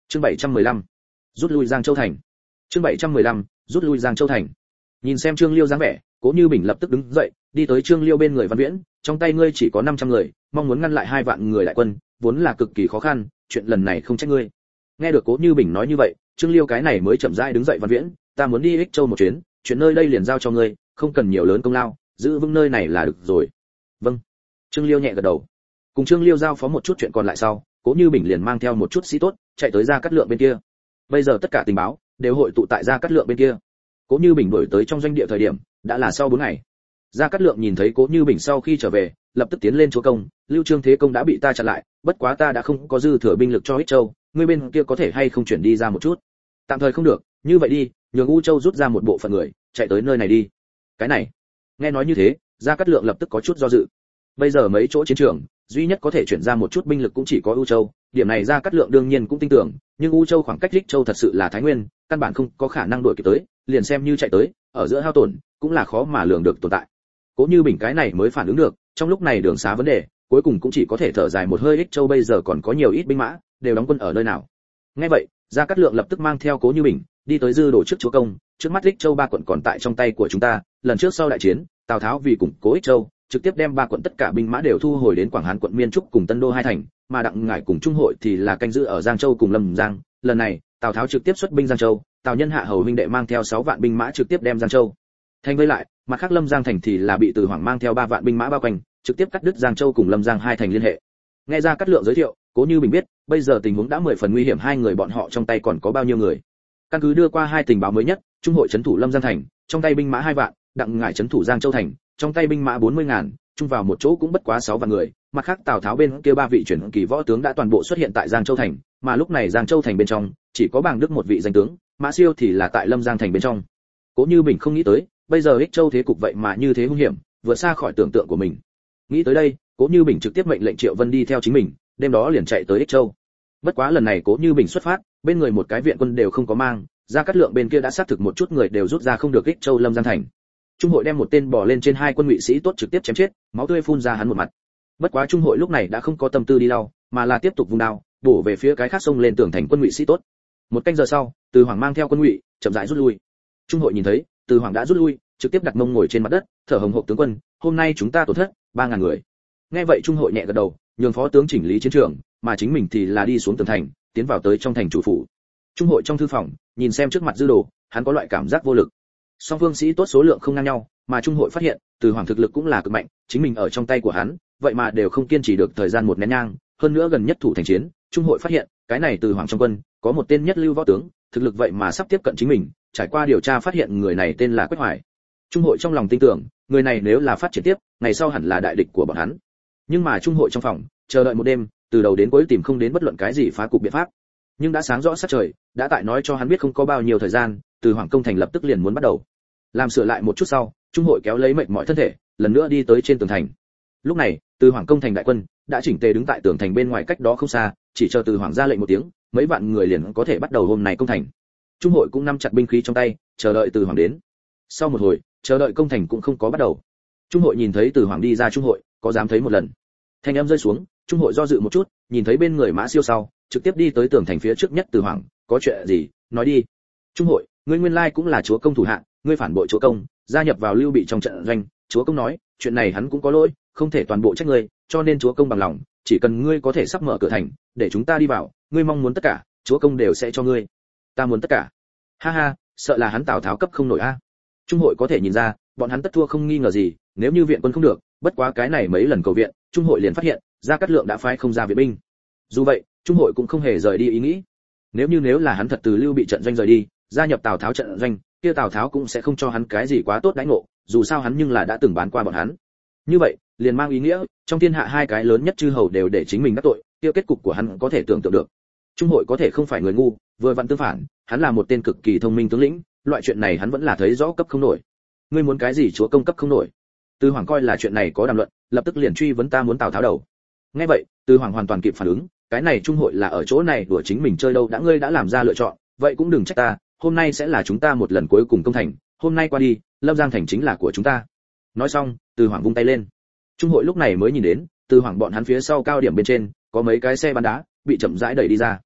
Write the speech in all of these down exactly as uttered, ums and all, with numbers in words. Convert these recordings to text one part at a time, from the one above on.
Chương bảy trăm mười lăm, rút lui Giang Châu thành. Chương bảy trăm mười lăm, rút lui Giang Châu thành. Nhìn xem Trương Liêu dáng vẻ, Cố Như Bình lập tức đứng dậy, đi tới Trương Liêu bên người Văn Viễn, trong tay ngươi chỉ có năm trăm người, mong muốn ngăn lại hai vạn người đại quân, vốn là cực kỳ khó khăn, chuyện lần này không trách ngươi. Nghe được Cố Như Bình nói như vậy, Trương Liêu cái này mới chậm rãi đứng dậy. Văn Viễn, ta muốn đi Ích Châu một chuyến, chuyện nơi đây liền giao cho ngươi, không cần nhiều lớn công lao, giữ vững nơi này là được rồi. Vâng. Trương Liêu nhẹ gật đầu. Cùng Trương Liêu giao phó một chút chuyện còn lại sau, Cố Như Bình liền mang theo một chút sĩ tốt, chạy tới Gia Cát Lượng bên kia. Bây giờ tất cả tình báo đều hội tụ tại Gia Cát Lượng bên kia. Cố Như Bình đuổi tới trong doanh địa thời điểm, đã là sau bốn ngày. Gia Cát Lượng nhìn thấy Cố Như Bình sau khi trở về, lập tức tiến lên chúa công, Lưu Trương Thế công đã bị ta chặn lại, bất quá ta đã không có dư thừa binh lực cho Ích Châu, ngươi bên kia có thể hay không chuyển đi ra một chút? Tạm thời không được, như vậy đi, nhường U Châu rút ra một bộ phận người, chạy tới nơi này đi. Cái này, nghe nói như thế, Gia Cát Lượng lập tức có chút do dự. Bây giờ mấy chỗ chiến trường, duy nhất có thể chuyển ra một chút binh lực cũng chỉ có U Châu, điểm này Gia Cát Lượng đương nhiên cũng tin tưởng, nhưng U Châu khoảng cách Ích Châu thật sự là Thái Nguyên, căn bản không có khả năng đuổi kịp tới, liền xem như chạy tới, ở giữa hao tổn, cũng là khó mà lường được tồn tại. Cố Như Bình cái này mới phản ứng được, trong lúc này đường xá vấn đề, cuối cùng cũng chỉ có thể thở dài một hơi. Ích Châu bây giờ còn có nhiều ít binh mã, đều đóng quân ở nơi nào? Nghe vậy, Gia Cát Lượng lập tức mang theo Cố Như Bình, đi tới dư đồ trước chúa công, trước mắt Ích Châu ba quận còn tại trong tay của chúng ta, lần trước sau đại chiến, Tào Tháo vì củng cố Ích Châu, trực tiếp đem ba quận tất cả binh mã đều thu hồi đến Quảng Hán quận Miên Trúc cùng Tân Đô hai thành, mà Đặng Ngải cùng Trung Hội thì là canh giữ ở Giang Châu cùng Lâm Giang. Lần này, Tào Tháo trực tiếp xuất binh Giang Châu, Tào Nhân Hạ hầu huynh đệ mang theo sáu vạn binh mã trực tiếp đem Giang Châu thành vây lại, mặt khác Lâm Giang thành thì là bị Từ Hoàng mang theo ba vạn binh mã bao quanh, trực tiếp cắt đứt Giang Châu cùng Lâm Giang hai thành liên hệ. Nghe ra Cát Lượng giới thiệu, Cố Như Bình biết, bây giờ tình huống đã mười phần nguy hiểm, hai người bọn họ trong tay còn có bao nhiêu người. Căn cứ đưa qua hai tình báo mới nhất, Trung Hội trấn thủ Lâm Giang thành, trong tay binh mã hai vạn, Đặng Ngải trấn thủ Giang Châu thành, trong tay binh mã bốn mươi ngàn, chung vào một chỗ cũng bất quá sáu vạn người, mặt khác Tào Tháo bên kia ba vị chuyển kỳ võ tướng đã toàn bộ xuất hiện tại Giang Châu thành, mà lúc này Giang Châu thành bên trong chỉ có Bàng Đức một vị danh tướng, Mã Siêu thì là tại Lâm Giang thành bên trong. Cố Như Bình không nghĩ tới, bây giờ Ích Châu thế cục vậy mà như thế hung hiểm, vượt xa khỏi tưởng tượng của mình. Nghĩ tới đây, Cố Như Bình trực tiếp mệnh lệnh Triệu Vân đi theo chính mình, đêm đó liền chạy tới Ích Châu. Bất quá lần này Cố Như Bình xuất phát, bên người một cái viện quân đều không có mang, Gia Cát Lượng bên kia đã xác thực một chút người đều rút ra không được Ích Châu Lâm Giang thành. Trung Hội đem một tên bò lên trên hai quân ngụy sĩ tốt trực tiếp chém chết, máu tươi phun ra hắn một mặt. Bất quá Trung Hội lúc này đã không có tâm tư đi lau, mà là tiếp tục vung đao, bổ về phía cái khác sông lên tường thành quân ngụy sĩ tốt. Một canh giờ sau, Từ Hoàng mang theo quân ngụy chậm rãi rút lui. Trung Hội nhìn thấy Từ Hoàng đã rút lui, trực tiếp đặt mông ngồi trên mặt đất, thở hồng hộc, tướng quân, hôm nay chúng ta tổn thất ba ngàn người. Nghe vậy Trung Hội nhẹ gật đầu, nhường phó tướng chỉnh lý chiến trường, mà chính mình thì là đi xuống tường thành, tiến vào tới trong thành chủ phủ. Trung Hội trong thư phòng, nhìn xem trước mặt dư đồ, hắn có loại cảm giác vô lực. Song phương sĩ tốt số lượng không ngang nhau, mà Trung Hội phát hiện, Từ Hoàng thực lực cũng là cực mạnh, chính mình ở trong tay của hắn, vậy mà đều không kiên trì được thời gian một nén nhang, hơn nữa gần nhất thủ thành chiến, Trung Hội phát hiện, cái này Từ Hoàng trong quân, có một tên nhất lưu võ tướng, thực lực vậy mà sắp tiếp cận chính mình, trải qua điều tra phát hiện người này tên là Quách Hoài. Trung Hội trong lòng tin tưởng, người này nếu là phát triển tiếp, ngày sau hẳn là đại địch của bọn hắn. Nhưng mà Trung Hội trong phòng, chờ đợi một đêm, từ đầu đến cuối tìm không đến bất luận cái gì phá cục biện pháp. Nhưng đã sáng rõ sát trời, đã tại nói cho hắn biết không có bao nhiêu thời gian, Từ Hoàng công thành lập tức liền muốn bắt đầu. Làm sửa lại một chút sau, Trung Hội kéo lấy mệt mỏi thân thể, lần nữa đi tới trên tường thành. Lúc này, Từ Hoàng công thành đại quân đã chỉnh tề đứng tại tường thành bên ngoài cách đó không xa, chỉ chờ Từ Hoàng ra lệnh một tiếng, mấy vạn người liền có thể bắt đầu hôm nay công thành. Trung Hội cũng nắm chặt binh khí trong tay, chờ đợi Từ Hoàng đến. Sau một hồi, chờ đợi công thành cũng không có bắt đầu. Trung Hội nhìn thấy Từ Hoàng đi ra, Trung Hội có dám thấy một lần. Thanh âm rơi xuống, Trung Hội do dự một chút, nhìn thấy bên người Mã Siêu sau, trực tiếp đi tới tường thành phía trước nhất. Từ Hoàng, có chuyện gì, nói đi. Trung Hội, ngươi nguyên lai cũng là chúa công thủ hạ, ngươi phản bội chúa công, gia nhập vào Lưu Bị trong trận doanh, chúa công nói, chuyện này hắn cũng có lỗi, không thể toàn bộ trách ngươi, cho nên chúa công bằng lòng, chỉ cần ngươi có thể sắp mở cửa thành, để chúng ta đi vào, ngươi mong muốn tất cả, chúa công đều sẽ cho ngươi. Ta muốn tất cả. Ha ha, sợ là hắn Tào Tháo cấp không nổi a. Trung Hội có thể nhìn ra, bọn hắn tất thua không nghi ngờ gì, nếu như viện quân không được, bất quá cái này mấy lần cầu viện, Trung Hội liền phát hiện, Gia Cát Lượng đã phái không ra viện binh. Dù vậy, Trung Hội cũng không hề rời đi ý nghĩ. Nếu như nếu là hắn thật từ Lưu Bị trận doanh rời đi, gia nhập Tào Tháo trận doanh, kia Tào Tháo cũng sẽ không cho hắn cái gì quá tốt đãi ngộ, dù sao hắn nhưng là đã từng bán qua bọn hắn. Như vậy, liền mang ý nghĩa, trong thiên hạ hai cái lớn nhất chư hầu đều để chính mình đắc tội, kia kết cục của hắn có thể tưởng tượng được. Trung Hội có thể không phải người ngu, vừa vặn tương phản, hắn là một tên cực kỳ thông minh tướng lĩnh, loại chuyện này hắn vẫn là thấy rõ cấp không nổi. Ngươi muốn cái gì chúa công cấp không nổi? Từ Hoàng coi là chuyện này có đàm luận, lập tức liền truy vấn ta muốn Tào Tháo đầu. Nghe vậy, Từ Hoàng hoàn toàn kịp phản ứng, cái này Trung Hội là ở chỗ này đùa chính mình chơi đâu, đã ngươi đã làm ra lựa chọn, vậy cũng đừng trách ta, hôm nay sẽ là chúng ta một lần cuối cùng công thành, hôm nay qua đi, Lâm Giang thành chính là của chúng ta. Nói xong, Từ Hoàng vung tay lên. Trung Hội lúc này mới nhìn đến, Từ Hoàng bọn hắn phía sau cao điểm bên trên, có mấy cái xe bắn đá bị chậm rãi đẩy đi ra.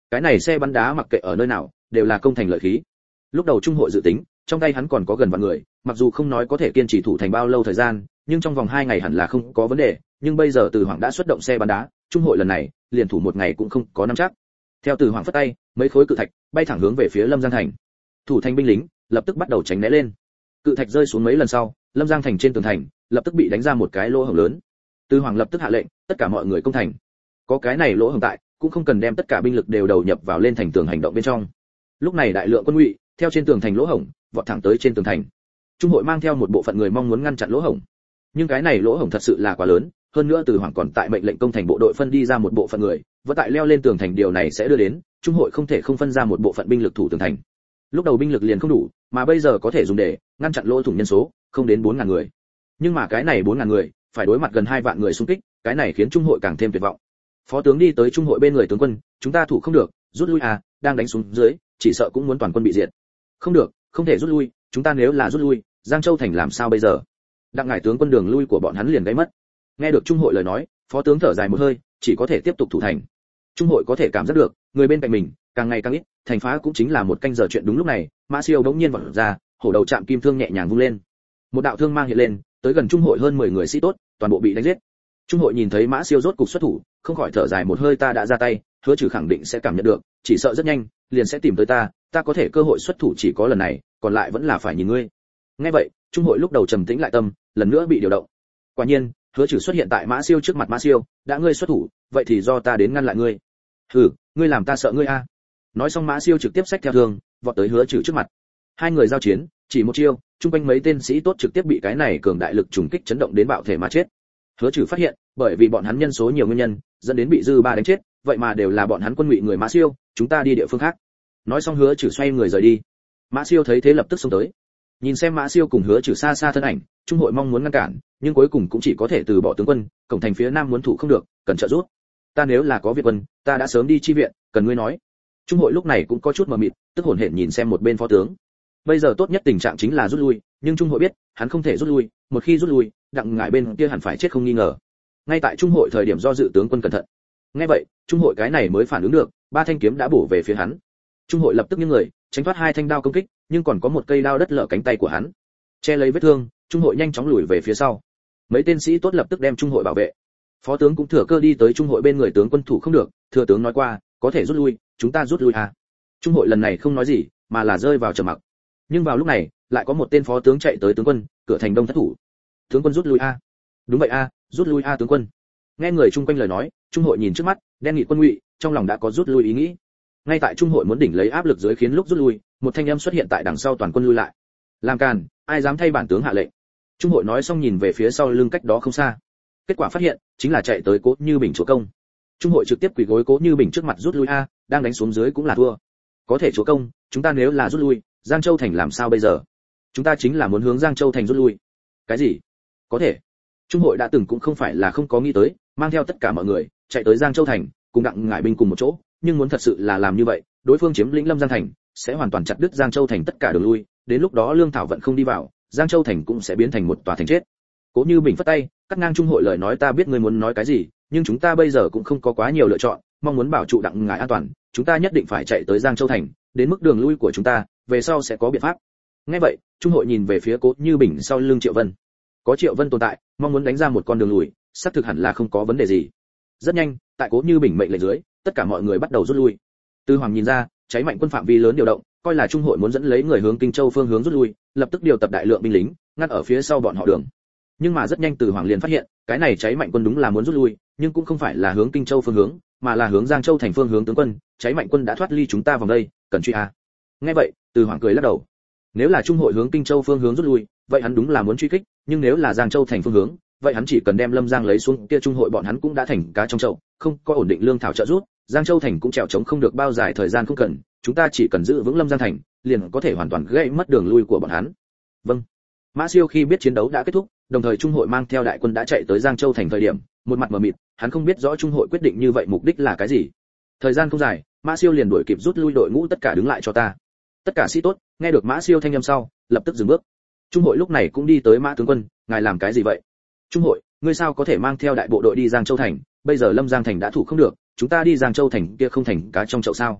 Cái này xe bắn đá mặc kệ ở nơi nào, đều là công thành lợi khí. Lúc đầu trung hội dự tính, trong tay hắn còn có gần vạn người, mặc dù không nói có thể kiên trì thủ thành bao lâu thời gian, nhưng trong vòng hai ngày hẳn là không có vấn đề, nhưng bây giờ Từ Hoàng đã xuất động xe bắn đá, trung hội lần này, liền thủ một ngày cũng không có nắm chắc. Theo Từ Hoàng phất tay, mấy khối cự thạch bay thẳng hướng về phía Lâm Giang thành. Thủ thành binh lính lập tức bắt đầu tránh né lên. Cự thạch rơi xuống mấy lần sau, Lâm Giang thành trên tường thành lập tức bị đánh ra một cái lỗ hổng lớn. Từ Hoàng lập tức hạ lệnh, tất cả mọi người công thành. Có cái này lỗ hổng tại, cũng không cần đem tất cả binh lực đều đầu nhập vào lên thành tường hành động bên trong. Lúc này đại lượng quân ngụy theo trên tường thành lỗ hổng vọt thẳng tới trên tường thành. Trung hội mang theo một bộ phận người mong muốn ngăn chặn lỗ hổng, nhưng cái này lỗ hổng thật sự là quá lớn, hơn nữa Từ Hoàng còn tại mệnh lệnh công thành bộ đội phân đi ra một bộ phận người, vẫn tại leo lên tường thành, điều này sẽ đưa đến trung hội không thể không phân ra một bộ phận binh lực thủ tường thành. Lúc đầu binh lực liền không đủ, mà bây giờ có thể dùng để ngăn chặn lỗ thủng nhân số không đến bốn ngàn người, nhưng mà cái này bốn ngàn người phải đối mặt gần hai vạn người xung kích, cái này khiến trung hội càng thêm tuyệt vọng. Phó tướng đi tới trung hội bên người tướng quân, chúng ta thủ không được, rút lui à, đang đánh xuống dưới, chỉ sợ cũng muốn toàn quân bị diệt. Không được, không thể rút lui, chúng ta nếu là rút lui, Giang Châu thành làm sao bây giờ? Đặng ngải tướng quân đường lui của bọn hắn liền gãy mất. Nghe được trung hội lời nói, phó tướng thở dài một hơi, chỉ có thể tiếp tục thủ thành. Trung hội có thể cảm giác được, người bên cạnh mình càng ngày càng ít, thành phá cũng chính là một canh giờ chuyện. Đúng lúc này, Mã Siêu bỗng nhiên vọt ra, hổ đầu chạm kim thương nhẹ nhàng vung lên. Một đạo thương mang hiện lên, tới gần trung hội hơn mười người sĩ tốt, toàn bộ bị đánh giết. Trung hội nhìn thấy Mã Siêu rốt cục xuất thủ, không khỏi thở dài một hơi, ta đã ra tay, hứa trừ khẳng định sẽ cảm nhận được, chỉ sợ rất nhanh liền sẽ tìm tới ta, ta có thể cơ hội xuất thủ chỉ có lần này, còn lại vẫn là phải nhìn ngươi. Nghe vậy, trung hội lúc đầu trầm tĩnh lại tâm, lần nữa bị điều động. Quả nhiên, hứa trừ xuất hiện tại Mã Siêu trước mặt. Mã Siêu, đã ngươi xuất thủ, vậy thì do ta đến ngăn lại ngươi. Hừ, ngươi làm ta sợ ngươi a. Nói xong Mã Siêu trực tiếp xách theo thương, vọt tới hứa trừ trước mặt. Hai người giao chiến, chỉ một chiêu, trung quanh mấy tên sĩ tốt trực tiếp bị cái này cường đại lực trùng kích chấn động đến bạo thể mà chết. Hứa trừ phát hiện, bởi vì bọn hắn nhân số nhiều nguyên nhân, dẫn đến bị dư ba đánh chết, vậy mà đều là bọn hắn quân ngụy người. Mã Siêu, chúng ta đi địa phương khác. Nói xong hứa trừ xoay người rời đi. Mã Siêu thấy thế lập tức xông tới. Nhìn xem Mã Siêu cùng hứa trừ xa xa thân ảnh, trung hội mong muốn ngăn cản, nhưng cuối cùng cũng chỉ có thể từ bỏ. Tướng quân, cổng thành phía nam muốn thủ không được, cần trợ giúp. Ta nếu là có Việt quân, ta đã sớm đi chi viện, cần ngươi nói. Trung hội lúc này cũng có chút mờ mịt, tức hổn hển nhìn xem một bên phó tướng. Bây giờ tốt nhất tình trạng chính là rút lui, nhưng trung hội biết, hắn không thể rút lui, một khi rút lui, đặng ngải bên kia hẳn phải chết không nghi ngờ. Ngay tại trung hội thời điểm do dự, tướng quân cẩn thận. Nghe vậy, trung hội cái này mới phản ứng được, ba thanh kiếm đã bổ về phía hắn. Trung hội lập tức nghiêng người, tránh thoát hai thanh đao công kích, nhưng còn có một cây đao đất lở cánh tay của hắn. Che lấy vết thương, trung hội nhanh chóng lùi về phía sau. Mấy tên sĩ tốt lập tức đem trung hội bảo vệ. Phó tướng cũng thừa cơ đi tới trung hội bên người, tướng quân thủ không được, thừa tướng nói qua, có thể rút lui, chúng ta rút lui à. Trung hội lần này không nói gì, mà là rơi vào trầm mặc. Nhưng vào lúc này, lại có một tên phó tướng chạy tới, tướng quân, cửa thành đông thất thủ. Tướng quân rút lui a. À. Đúng vậy a, à, rút lui a à, tướng quân. Nghe người chung quanh lời nói, trung hội nhìn trước mắt, đen nghị quân ngụy, trong lòng đã có rút lui ý nghĩ. Ngay tại trung hội muốn đỉnh lấy áp lực dưới khiến lúc rút lui, một thanh âm xuất hiện tại đằng sau, toàn quân lui lại. Làm càn, ai dám thay bản tướng hạ lệnh. Trung hội nói xong nhìn về phía sau lưng cách đó không xa. Kết quả phát hiện, chính là chạy tới Cố Như Bình chúa công. Trung hội trực tiếp quỳ gối Cố Như Bình trước mặt, rút lui a, đang đánh xuống dưới cũng là thua. Có thể chúa công, chúng ta nếu là rút lui, Giang Châu thành làm sao bây giờ? Chúng ta chính là muốn hướng Giang Châu thành rút lui. Cái gì? Có thể. Trung hội đã từng cũng không phải là không có nghĩ tới, mang theo tất cả mọi người chạy tới Giang Châu thành, cùng đặng ngải binh cùng một chỗ, nhưng muốn thật sự là làm như vậy, đối phương chiếm lĩnh Lâm Giang thành, sẽ hoàn toàn chặt đứt Giang Châu thành tất cả đường lui, đến lúc đó lương thảo vận không đi vào, Giang Châu thành cũng sẽ biến thành một tòa thành chết. Cố Như Bình phất tay, cắt ngang trung hội lời nói, ta biết ngươi muốn nói cái gì, nhưng chúng ta bây giờ cũng không có quá nhiều lựa chọn, mong muốn bảo trụ đặng ngải an toàn, chúng ta nhất định phải chạy tới Giang Châu thành, đến mức đường lui của chúng ta, về sau sẽ có biện pháp. Nghe vậy, trung hội nhìn về phía Cố Như Bình sau lưng Triệu Vân. Có Triệu Vân tồn tại, mong muốn đánh ra một con đường lùi, xác thực hẳn là không có vấn đề gì. Rất nhanh, tại Cố Như Bình mệnh lệnh dưới, tất cả mọi người bắt đầu rút lui. Tư Hoàng nhìn ra, cháy mạnh quân phạm vi lớn điều động, coi là trung hội muốn dẫn lấy người hướng Kinh Châu phương hướng rút lui, lập tức điều tập đại lượng binh lính, ngăn ở phía sau bọn họ đường. Nhưng mà rất nhanh Từ Hoàng liền phát hiện, cái này cháy mạnh quân đúng là muốn rút lui, nhưng cũng không phải là hướng Kinh Châu phương hướng, mà là hướng Giang Châu thành phương hướng. Tướng quân, cháy mạnh quân đã thoát ly chúng ta vòng đây, cần truy a. Nghe vậy, Từ Hoàng cười lắc đầu. Nếu là trung hội hướng Kinh Châu phương hướng rút lui, vậy hắn đúng là muốn truy kích, nhưng nếu là Giang Châu thành phương hướng, vậy hắn chỉ cần đem Lâm Giang lấy xuống, kia trung hội bọn hắn cũng đã thành cá trong chậu, không có ổn định lương thảo trợ giúp, Giang Châu thành cũng trèo chống không được bao dài thời gian. Không cần, chúng ta chỉ cần giữ vững Lâm Giang thành, liền có thể hoàn toàn gây mất đường lui của bọn hắn. Vâng. Mã Siêu khi biết chiến đấu đã kết thúc, đồng thời trung hội mang theo đại quân đã chạy tới Giang Châu thành thời điểm, một mặt mờ mịt, hắn không biết rõ trung hội quyết định như vậy mục đích là cái gì. Thời gian không dài, Mã Siêu liền đuổi kịp rút lui đội ngũ, tất cả đứng lại cho ta. Tất cả sĩ tốt nghe được Mã Siêu thanh âm sau, lập tức dừng bước. Trung hội lúc này cũng đi tới, Mã tướng quân, ngài làm cái gì vậy? Trung hội, ngươi sao có thể mang theo đại bộ đội đi Giang Châu thành, bây giờ Lâm Giang thành đã thủ không được, chúng ta đi Giang Châu thành kia không thành cá trong chậu sao?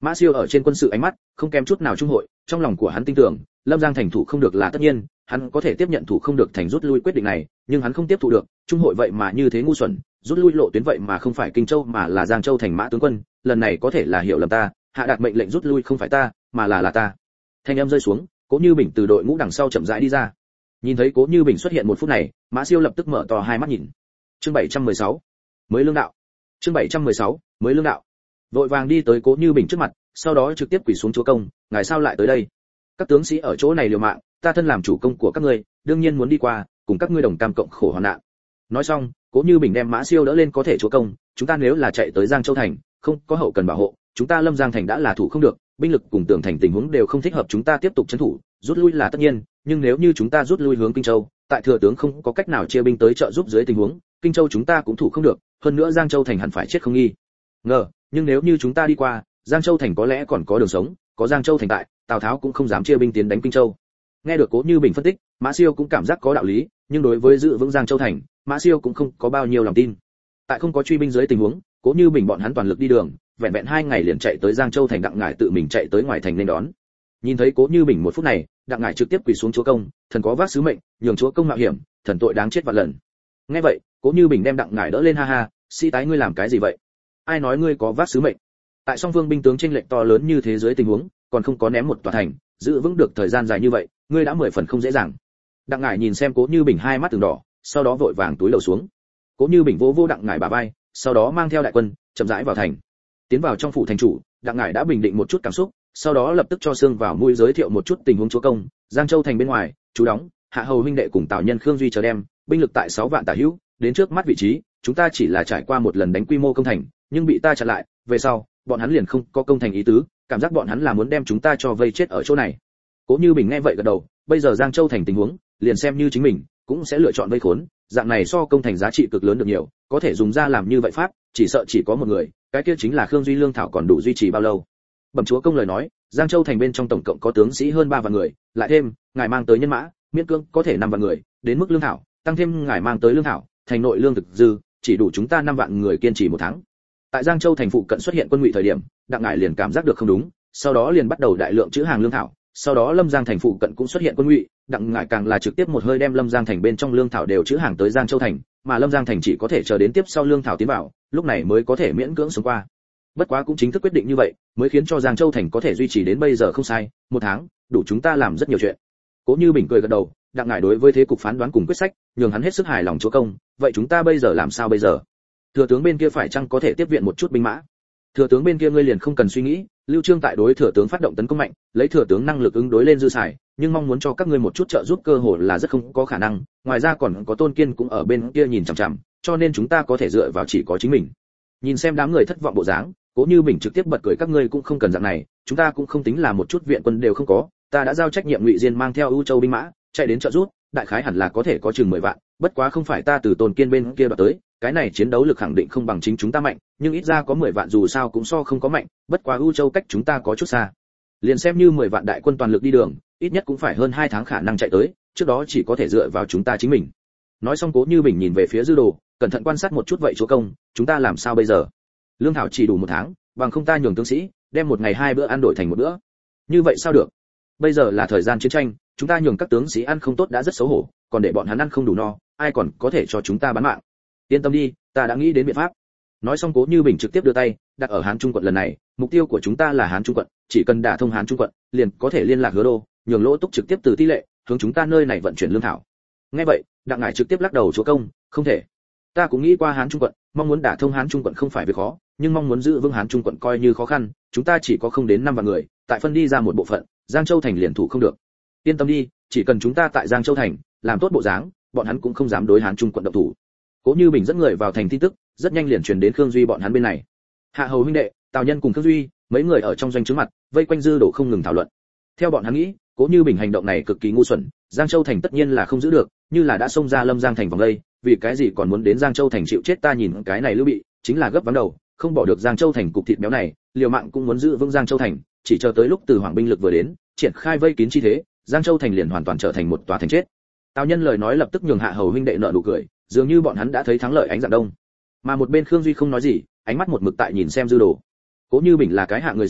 Mã Siêu ở trên quân sự ánh mắt không kém chút nào trung hội, trong lòng của hắn tin tưởng Lâm Giang thành thủ không được là tất nhiên, hắn có thể tiếp nhận thủ không được thành rút lui quyết định này, nhưng hắn không tiếp thu được trung hội vậy mà như thế ngu xuẩn, rút lui lộ tuyến vậy mà không phải Kinh Châu mà là Giang Châu thành. Mã tướng quân, lần này có thể là hiểu lầm ta, hạ đạt mệnh lệnh rút lui không phải ta mà là là ta. Thanh âm rơi xuống, Cố Như Bình từ đội ngũ đằng sau chậm rãi đi ra. Nhìn thấy Cố Như Bình xuất hiện một phút này, Mã Siêu lập tức mở to hai mắt nhìn. Chương bảy trăm mười sáu, mới lương đạo. Chương bảy trăm mười sáu, mới lương đạo. Vội vàng đi tới Cố Như Bình trước mặt, sau đó trực tiếp quỳ xuống chúa công, ngài sao lại tới đây? Các tướng sĩ ở chỗ này liều mạng, ta thân làm chủ công của các ngươi, đương nhiên muốn đi qua, cùng các ngươi đồng cam cộng khổ hoạn nạn. Nói xong, Cố Như Bình đem Mã Siêu đỡ lên, có thể chúa công, chúng ta nếu là chạy tới Giang Châu thành, không có hậu cần bảo hộ, chúng ta Lâm Giang thành đã là thủ không được, binh lực cùng tường thành tình huống đều không thích hợp chúng ta tiếp tục trấn thủ, rút lui là tất nhiên, nhưng nếu như chúng ta rút lui hướng Kinh Châu, tại thừa tướng không có cách nào chia binh tới trợ giúp dưới tình huống, Kinh Châu chúng ta cũng thủ không được, hơn nữa Giang Châu thành hẳn phải chết không nghi ngờ, nhưng nếu như chúng ta đi qua, Giang Châu thành có lẽ còn có đường sống, có Giang Châu thành tại, Tào Tháo cũng không dám chia binh tiến đánh Kinh Châu. Nghe được Cố Như Bình phân tích, Mã Siêu cũng cảm giác có đạo lý, nhưng đối với giữ vững Giang Châu thành, Mã Siêu cũng không có bao nhiêu lòng tin. Tại không có truy binh dưới tình huống, Cố Như Bình bọn hắn toàn lực đi đường, vẹn vẹn hai ngày liền chạy tới Giang Châu thành. Đặng Ngải tự mình chạy tới ngoài thành nên đón. Nhìn thấy Cố Như Bình một phút này, Đặng Ngải trực tiếp quỳ xuống chúa công, thần có vác sứ mệnh, nhường chúa công mạo hiểm, thần tội đáng chết vạn lần. Nghe vậy, Cố Như Bình đem Đặng Ngải đỡ lên, ha ha, sĩ tái ngươi làm cái gì vậy? Ai nói ngươi có vác sứ mệnh? Tại song phương binh tướng chênh lệch to lớn như thế dưới tình huống, còn không có ném một tòa thành, giữ vững được thời gian dài như vậy, ngươi đã mười phần không dễ dàng. Đặng Ngải nhìn xem Cố Như Bình hai mắt từng đỏ, sau đó vội vàng túi đầu xuống. Cố Như Bình vỗ vỗ Đặng Ngải bả vai, sau đó mang theo đại quân chậm rãi vào thành. Tiến vào trong phủ thành chủ, Đặng Ngải đã bình định một chút cảm xúc, sau đó lập tức cho Sương vào mũi giới thiệu một chút tình huống chúa công. Giang Châu thành bên ngoài, chú đóng, Hạ Hầu huynh đệ cùng Tào Nhân Khương Duy chờ đem, binh lực tại sáu vạn tả hữu, đến trước mắt vị trí, chúng ta chỉ là trải qua một lần đánh quy mô công thành, nhưng bị ta chặn lại, về sau, bọn hắn liền không có công thành ý tứ, cảm giác bọn hắn là muốn đem chúng ta cho vây chết ở chỗ này. Cố Như Bình nghe vậy gật đầu, bây giờ Giang Châu thành tình huống, liền xem như chính mình cũng sẽ lựa chọn vây khốn, dạng này so công thành giá trị cực lớn được nhiều, có thể dùng ra làm như vậy pháp, chỉ sợ chỉ có một người, cái kia chính là Khương Duy. Lương thảo còn đủ duy trì bao lâu? Bẩm chúa công lời nói, Giang Châu thành bên trong tổng cộng có tướng sĩ hơn ba vạn người, lại thêm ngài mang tới nhân mã, miễn cưỡng có thể năm vạn người, đến mức lương thảo, tăng thêm ngài mang tới lương thảo, thành nội lương thực dư, chỉ đủ chúng ta năm vạn người kiên trì một tháng. Tại Giang Châu thành phụ cận xuất hiện quân ngụy thời điểm, Đặng Ngải liền cảm giác được không đúng, sau đó liền bắt đầu đại lượng trữ hàng lương thảo, sau đó Lâm Giang thành phụ cận cũng xuất hiện quân ngụy, Đặng Ngải càng là trực tiếp một hơi đem Lâm Giang thành bên trong lương thảo đều trữ hàng tới Giang Châu thành, mà Lâm Giang thành chỉ có thể chờ đến tiếp sau lương thảo tiến vào, lúc này mới có thể miễn cưỡng sống qua. Bất quá cũng chính thức quyết định như vậy, mới khiến cho Giang Châu thành có thể duy trì đến bây giờ không sai, một tháng, đủ chúng ta làm rất nhiều chuyện. Cố Như Bình cười gật đầu, Đặng Ngải đối với thế cục phán đoán cùng quyết sách, nhường hắn hết sức hài lòng chúa công, vậy chúng ta bây giờ làm sao bây giờ? Thừa tướng bên kia phải chăng có thể tiếp viện một chút binh mã? Thừa tướng bên kia ngươi liền không cần suy nghĩ, Lưu Trương tại đối thừa tướng phát động tấn công mạnh, lấy thừa tướng năng lực ứng đối lên dư xài, nhưng mong muốn cho các ngươi một chút trợ giúp cơ hội là rất không có khả năng, ngoài ra còn có Tôn Kiên cũng ở bên kia nhìn chằm chằm, cho nên chúng ta có thể dựa vào chỉ có chính mình. Nhìn xem đám người thất vọng bộ dáng, Cố Như Bình trực tiếp bật cười, các ngươi cũng không cần dạng này, chúng ta cũng không tính là một chút viện quân đều không có, ta đã giao trách nhiệm Ngụy Diên mang theo ưu châu binh mã, chạy đến trợ giúp, đại khái hẳn là có thể có chừng mười vạn, bất quá không phải ta từ Tôn Kiên bên kia đoạt tới, cái này chiến đấu lực khẳng định không bằng chính chúng ta mạnh, nhưng ít ra có mười vạn dù sao cũng so không có mạnh, bất quá ưu châu cách chúng ta có chút xa. Liền xem như mười vạn đại quân toàn lực đi đường, ít nhất cũng phải hơn hai tháng khả năng chạy tới, trước đó chỉ có thể dựa vào chúng ta chính mình. Nói xong Cố Như Bình nhìn về phía Dư Đồ, cẩn thận quan sát một chút, vậy chúa công, chúng ta làm sao bây giờ? Lương thảo chỉ đủ một tháng, bằng không ta nhường tướng sĩ đem một ngày hai bữa ăn đổi thành một bữa. Như vậy sao được? Bây giờ là thời gian chiến tranh, chúng ta nhường các tướng sĩ ăn không tốt đã rất xấu hổ, còn để bọn hắn ăn không đủ no, ai còn có thể cho chúng ta bán mạng? Yên tâm đi, ta đã nghĩ đến biện pháp. Nói xong Cố Như Bình trực tiếp đưa tay đặt ở Hán Trung quận, lần này mục tiêu của chúng ta là Hán Trung quận, chỉ cần đả thông Hán Trung quận, liền có thể liên lạc Hứa Đô, nhường Lỗ Túc trực tiếp từ Tỷ Lệ hướng chúng ta nơi này vận chuyển lương thảo. Nghe vậy, Đặng Ngải trực tiếp lắc đầu, chúa công, không thể. Ta cũng nghĩ qua Hán Trung quận, mong muốn đả thông Hán Trung quận không phải việc khó, nhưng mong muốn giữ vững Hán Trung quận coi như khó khăn, chúng ta chỉ có không đến năm vạn người, tại phân đi ra một bộ phận, Giang Châu thành liền thủ không được. Yên tâm đi, chỉ cần chúng ta tại Giang Châu thành làm tốt bộ dáng, bọn hắn cũng không dám đối Hán Trung quận động thủ. Cố Như Bình dẫn người vào thành tin tức, rất nhanh liền truyền đến Khương Duy bọn hắn bên này. Hạ Hầu huynh đệ, Tào Nhân cùng Khương Duy, mấy người ở trong doanh trướng mặt, vây quanh Dư Đồ không ngừng thảo luận. Theo bọn hắn nghĩ, Cố Như Bình hành động này cực kỳ ngu xuẩn, Giang Châu thành tất nhiên là không giữ được, như là đã xông ra Lâm Giang thành vòng đây, vì cái gì còn muốn đến Giang Châu thành chịu chết? Ta nhìn cái này Lưu Bị, chính là gấp vắng đầu, không bỏ được Giang Châu thành cục thịt béo này, liều mạng cũng muốn giữ vững Giang Châu thành, chỉ chờ tới lúc Từ Hoàng binh lực vừa đến, triển khai vây kín chi thế, Giang Châu thành liền hoàn toàn trở thành một tòa thành chết. Tào Nhân lời nói lập tức nhường Hạ Hầu huynh đệ nợ nụ cười, dường như bọn hắn đã thấy thắng lợi ánh dạng đông. Mà một bên Khương Duy không nói gì, ánh mắt một mực tại nhìn xem Dư Đồ. Cố Như Bình là cái hạng người gì,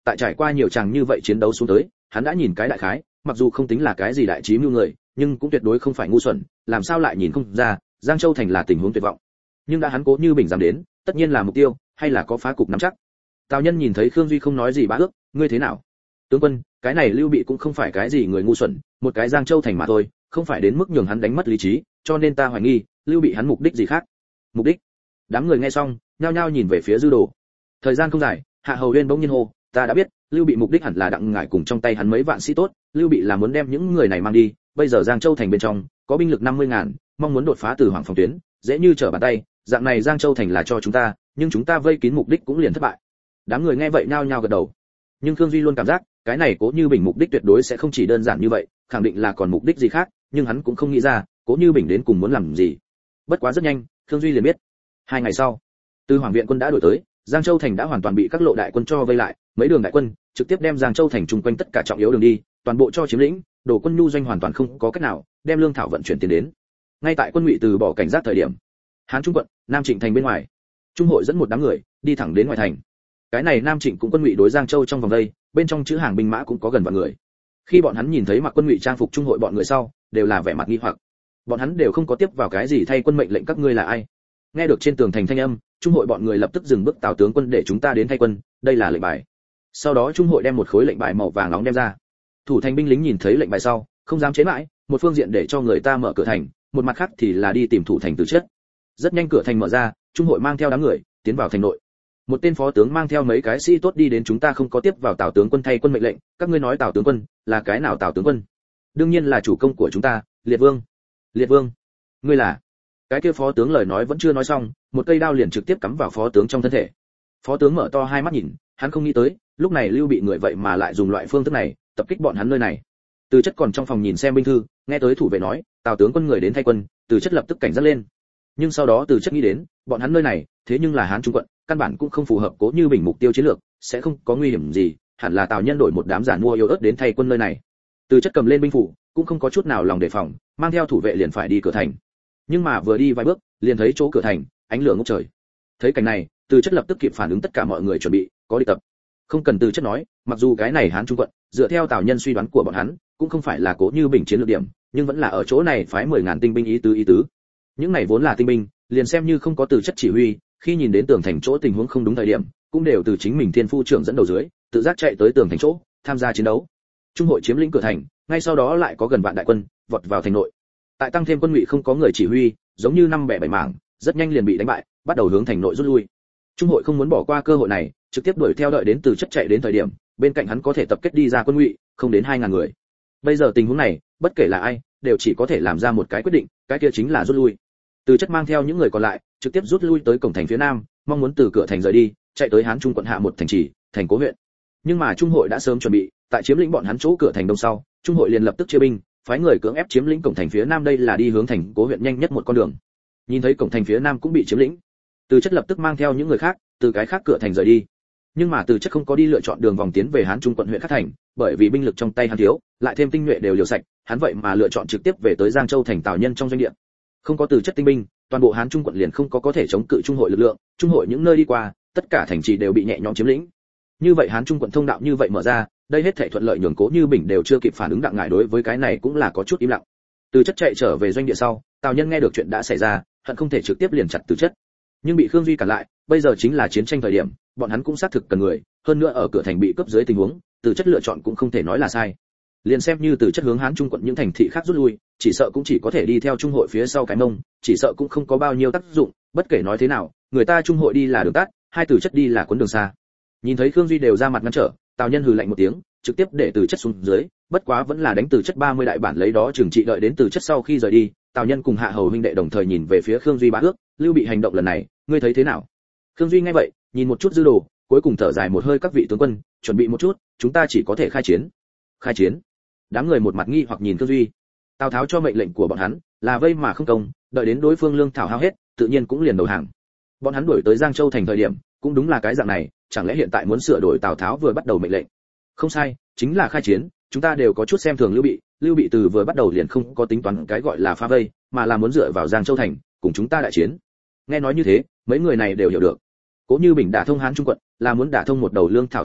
tại trải qua nhiều tràng như vậy chiến đấu xuống tới, hắn đã nhìn cái đại khái, mặc dù không tính là cái gì đại trí mưu người, nhưng cũng tuyệt đối không phải ngu xuẩn, làm sao lại nhìn không ra, Giang Châu thành là tình huống tuyệt vọng. Nhưng đã hắn Cố Như Bình dám đến, tất nhiên là mục tiêu, hay là có phá cục nắm chắc. Tào Nhân nhìn thấy Khương Duy không nói gì bá ước, ngươi thế nào? Tướng quân, cái này Lưu Bị cũng không phải cái gì người ngu xuẩn, một cái Giang Châu thành mà thôi, không phải đến mức nhường hắn đánh mất lý trí, cho nên ta hoài nghi, Lưu Bị hắn mục đích gì khác? Mục đích? Đám người nghe xong, nhao nhao nhìn về phía Dư Đồ. Thời gian không dài, Hạ Hầu Uyên bỗng nhiên hô, ta đã biết, Lưu Bị mục đích hẳn là đặng ngải cùng trong tay hắn mấy vạn sĩ tốt, Lưu Bị là muốn đem những người này mang đi, bây giờ Giang Châu thành bên trong có binh lực năm mươi ngàn, mong muốn đột phá từ Hoàng phòng tuyến, dễ như trở bàn tay, dạng này Giang Châu thành là cho chúng ta, nhưng chúng ta vây kín mục đích cũng liền thất bại. Đám người nghe vậy nhao nhao gật đầu. Nhưng Khương Duy luôn cảm giác, cái này Cố Như Bình mục đích tuyệt đối sẽ không chỉ đơn giản như vậy, khẳng định là còn mục đích gì khác, nhưng hắn cũng không nghĩ ra, Cố Như Bình đến cùng muốn làm gì. Bất quá rất nhanh, Khương Duy liền biết. Hai ngày sau, từ Hoàng viện quân đã đuổi tới, Giang Châu thành đã hoàn toàn bị các lộ đại quân cho vây lại, mấy đường đại quân trực tiếp đem Giang Châu thành chung quanh tất cả trọng yếu đường đi, toàn bộ cho chiếm lĩnh, đổ quân nhu doanh hoàn toàn không có cách nào đem lương thảo vận chuyển tiền đến. Ngay tại quân ngụy từ bỏ cảnh giác thời điểm, Hán Trung quận, Nam Trịnh thành bên ngoài, Trung hội dẫn một đám người đi thẳng đến ngoài thành. Cái này Nam Trịnh cũng quân ngụy đối Giang Châu trong vòng đây, bên trong chữ hàng binh mã cũng có gần vạn người. Khi bọn hắn nhìn thấy mặc quân ngụy trang phục Trung hội bọn người sau, đều là vẻ mặt nghi hoặc. Bọn hắn đều không có tiếp vào cái gì thay quân mệnh lệnh, các ngươi là ai? Nghe được trên tường thành thanh âm, Trung hội bọn người lập tức dừng bước, Tào tướng quân để chúng ta đến thay quân, đây là lệnh bài. Sau đó Trung hội đem một khối lệnh bài màu vàng nóng đem ra. Thủ thành binh lính nhìn thấy lệnh bài sau, không dám chế mãi, một phương diện để cho người ta mở cửa thành, một mặt khác thì là đi tìm thủ thành từ chất. Rất nhanh cửa thành mở ra, Trung hội mang theo đám người tiến vào thành nội. Một tên phó tướng mang theo mấy cái sĩ tốt đi đến, chúng ta không có tiếp vào Tào tướng quân thay quân mệnh lệnh, các ngươi nói Tào tướng quân là cái nào Tào tướng quân? Đương nhiên là chủ công của chúng ta, Liệt Vương. Liệt Vương? Ngươi là? Cái kia phó tướng lời nói vẫn chưa nói xong, một cây đao liền trực tiếp cắm vào phó tướng trong thân thể. Phó tướng mở to hai mắt nhìn, hắn không nghĩ tới, lúc này Lưu Bị người vậy mà lại dùng loại phương thức này tập kích bọn hắn nơi này. Từ chất còn trong phòng nhìn xem binh thư, nghe tới thủ vệ nói, Tào tướng quân người đến thay quân, Từ chất lập tức cảnh giác lên. Nhưng sau đó Từ chất nghĩ đến, bọn hắn nơi này, thế nhưng là Hán Trung quận, căn bản cũng không phù hợp Cố Như Bình mục tiêu chiến lược, sẽ không có nguy hiểm gì, hẳn là Tào nhân đổi một đám giản mua yếu ớt đến thay quân nơi này. Từ chất cầm lên binh phủ, cũng không có chút nào lòng đề phòng, mang theo thủ vệ liền phải đi cửa thành. Nhưng mà vừa đi vài bước, liền thấy chỗ cửa thành, ánh lửa ngút trời. Thấy cảnh này, Từ chất lập tức kịp phản ứng, tất cả mọi người chuẩn bị, có địch tập. Không cần Từ chất nói, mặc dù cái này Hán Trung quận, dựa theo Tào nhân suy đoán của bọn hắn, cũng không phải là Cố Như Bình chiến lược điểm, nhưng vẫn là ở chỗ này phái mười ngàn tinh binh ý tứ ý tứ. Những này vốn là tinh binh, liền xem như không có Từ chất chỉ huy, khi nhìn đến tường thành chỗ tình huống không đúng thời điểm, cũng đều từ chính mình thiên phu trưởng dẫn đầu dưới, tự giác chạy tới tường thành chỗ, tham gia chiến đấu. Trung hội chiếm lĩnh cửa thành, ngay sau đó lại có gần vạn đại quân vọt vào thành nội. Tại tăng thêm quân ngụy không có người chỉ huy, giống như năm bẻ bảy mảng, rất nhanh liền bị đánh bại, bắt đầu hướng thành nội rút lui. Trung hội không muốn bỏ qua cơ hội này, trực tiếp đuổi theo đợi đến Từ chất chạy đến thời điểm, bên cạnh hắn có thể tập kết đi ra quân ngụy, không đến hai ngàn người. Bây giờ tình huống này, bất kể là ai, đều chỉ có thể làm ra một cái quyết định, cái kia chính là rút lui. Từ chất mang theo những người còn lại, trực tiếp rút lui tới cổng thành phía nam, mong muốn từ cửa thành rời đi, chạy tới Hán Trung quận hạ một thành trì, thành Cố huyện. Nhưng mà Trung hội đã sớm chuẩn bị, tại chiếm lĩnh bọn hắn chỗ cửa thành đông sau, Trung hội liền lập tức chia binh, phái người cưỡng ép chiếm lĩnh cổng thành phía nam, đây là đi hướng thành Cố huyện nhanh nhất một con đường. Nhìn thấy cổng thành phía nam cũng bị chiếm lĩnh, Từ chất lập tức mang theo những người khác, từ cái khác cửa thành rời đi. Nhưng mà Từ chất không có đi lựa chọn đường vòng tiến về Hán Trung quận huyện khác thành, bởi vì binh lực trong tay hắn thiếu, lại thêm tinh nhuệ đều liều sạch, hắn vậy mà lựa chọn trực tiếp về tới Giang Châu thành Tào nhân trong doanh địa. Không có Từ chất tinh binh, toàn bộ Hán Trung quận liền không có có thể chống cự Trung hội lực lượng, Trung hội những nơi đi qua, tất cả thành trì đều bị nhẹ nhõm chiếm lĩnh. Như vậy Hán Trung quận thông đạo như vậy mở ra, đây hết thảy thuận lợi, nhường Cố Như Bình đều chưa kịp phản ứng, đặng ngải đối với cái này cũng là có chút im lặng. Từ chất chạy trở về doanh địa sau, Tào nhân nghe được chuyện đã xảy ra, hận không thể trực tiếp liền chặt Từ chất. Nhưng bị Khương Duy cản lại, bây giờ chính là chiến tranh thời điểm, bọn hắn cũng xác thực cần người, hơn nữa ở cửa thành bị cướp dưới tình huống, Từ chất lựa chọn cũng không thể nói là sai. Liền xem như Từ chất hướng Hán Trung quận những thành thị khác rút lui, chỉ sợ cũng chỉ có thể đi theo Trung hội phía sau cái mông, chỉ sợ cũng không có bao nhiêu tác dụng, bất kể nói thế nào, người ta Trung hội đi là đường tắt, hai Từ chất đi là cuốn đường xa. Nhìn thấy Khương Duy đều ra mặt ngăn trở, Tào nhân hừ lạnh một tiếng, trực tiếp để Từ chất xuống dưới, bất quá vẫn là đánh Từ chất ba mươi đại bản lấy đó trừng trị. Đợi đến Từ chất sau khi rời đi, Tào nhân cùng Hạ Hầu huynh đệ đồng thời nhìn về phía Khương Duy bá ước, Lưu Bị hành động lần này, ngươi thấy thế nào? Khương Duy nghe vậy, nhìn một chút Dư Đồ, cuối cùng thở dài một hơi, các vị tướng quân, chuẩn bị một chút, chúng ta chỉ có thể khai chiến. Khai chiến? Đám người một mặt nghi hoặc nhìn Khương Duy. Tào Tháo cho mệnh lệnh của bọn hắn là vây mà không công, đợi đến đối phương lương thảo hao hết, tự nhiên cũng liền đầu hàng. Bọn hắn đuổi tới Giang Châu thành thời điểm, cũng đúng là cái dạng này, chẳng lẽ hiện tại muốn sửa đổi Tào Tháo vừa bắt đầu mệnh lệnh? Không sai, chính là khai chiến, chúng ta đều có chút xem thường Lưu Bị, Lưu Bị từ vừa bắt đầu liền không có tính toán cái gọi là phá vây, mà là muốn dựa vào Giang Châu thành, cùng chúng ta đại chiến. Nghe nói như thế, mấy người này đều hiểu được. Cố Như Bình đả thông Hán Trung quận, là muốn đả thông một đầu lương thảo thông đạo,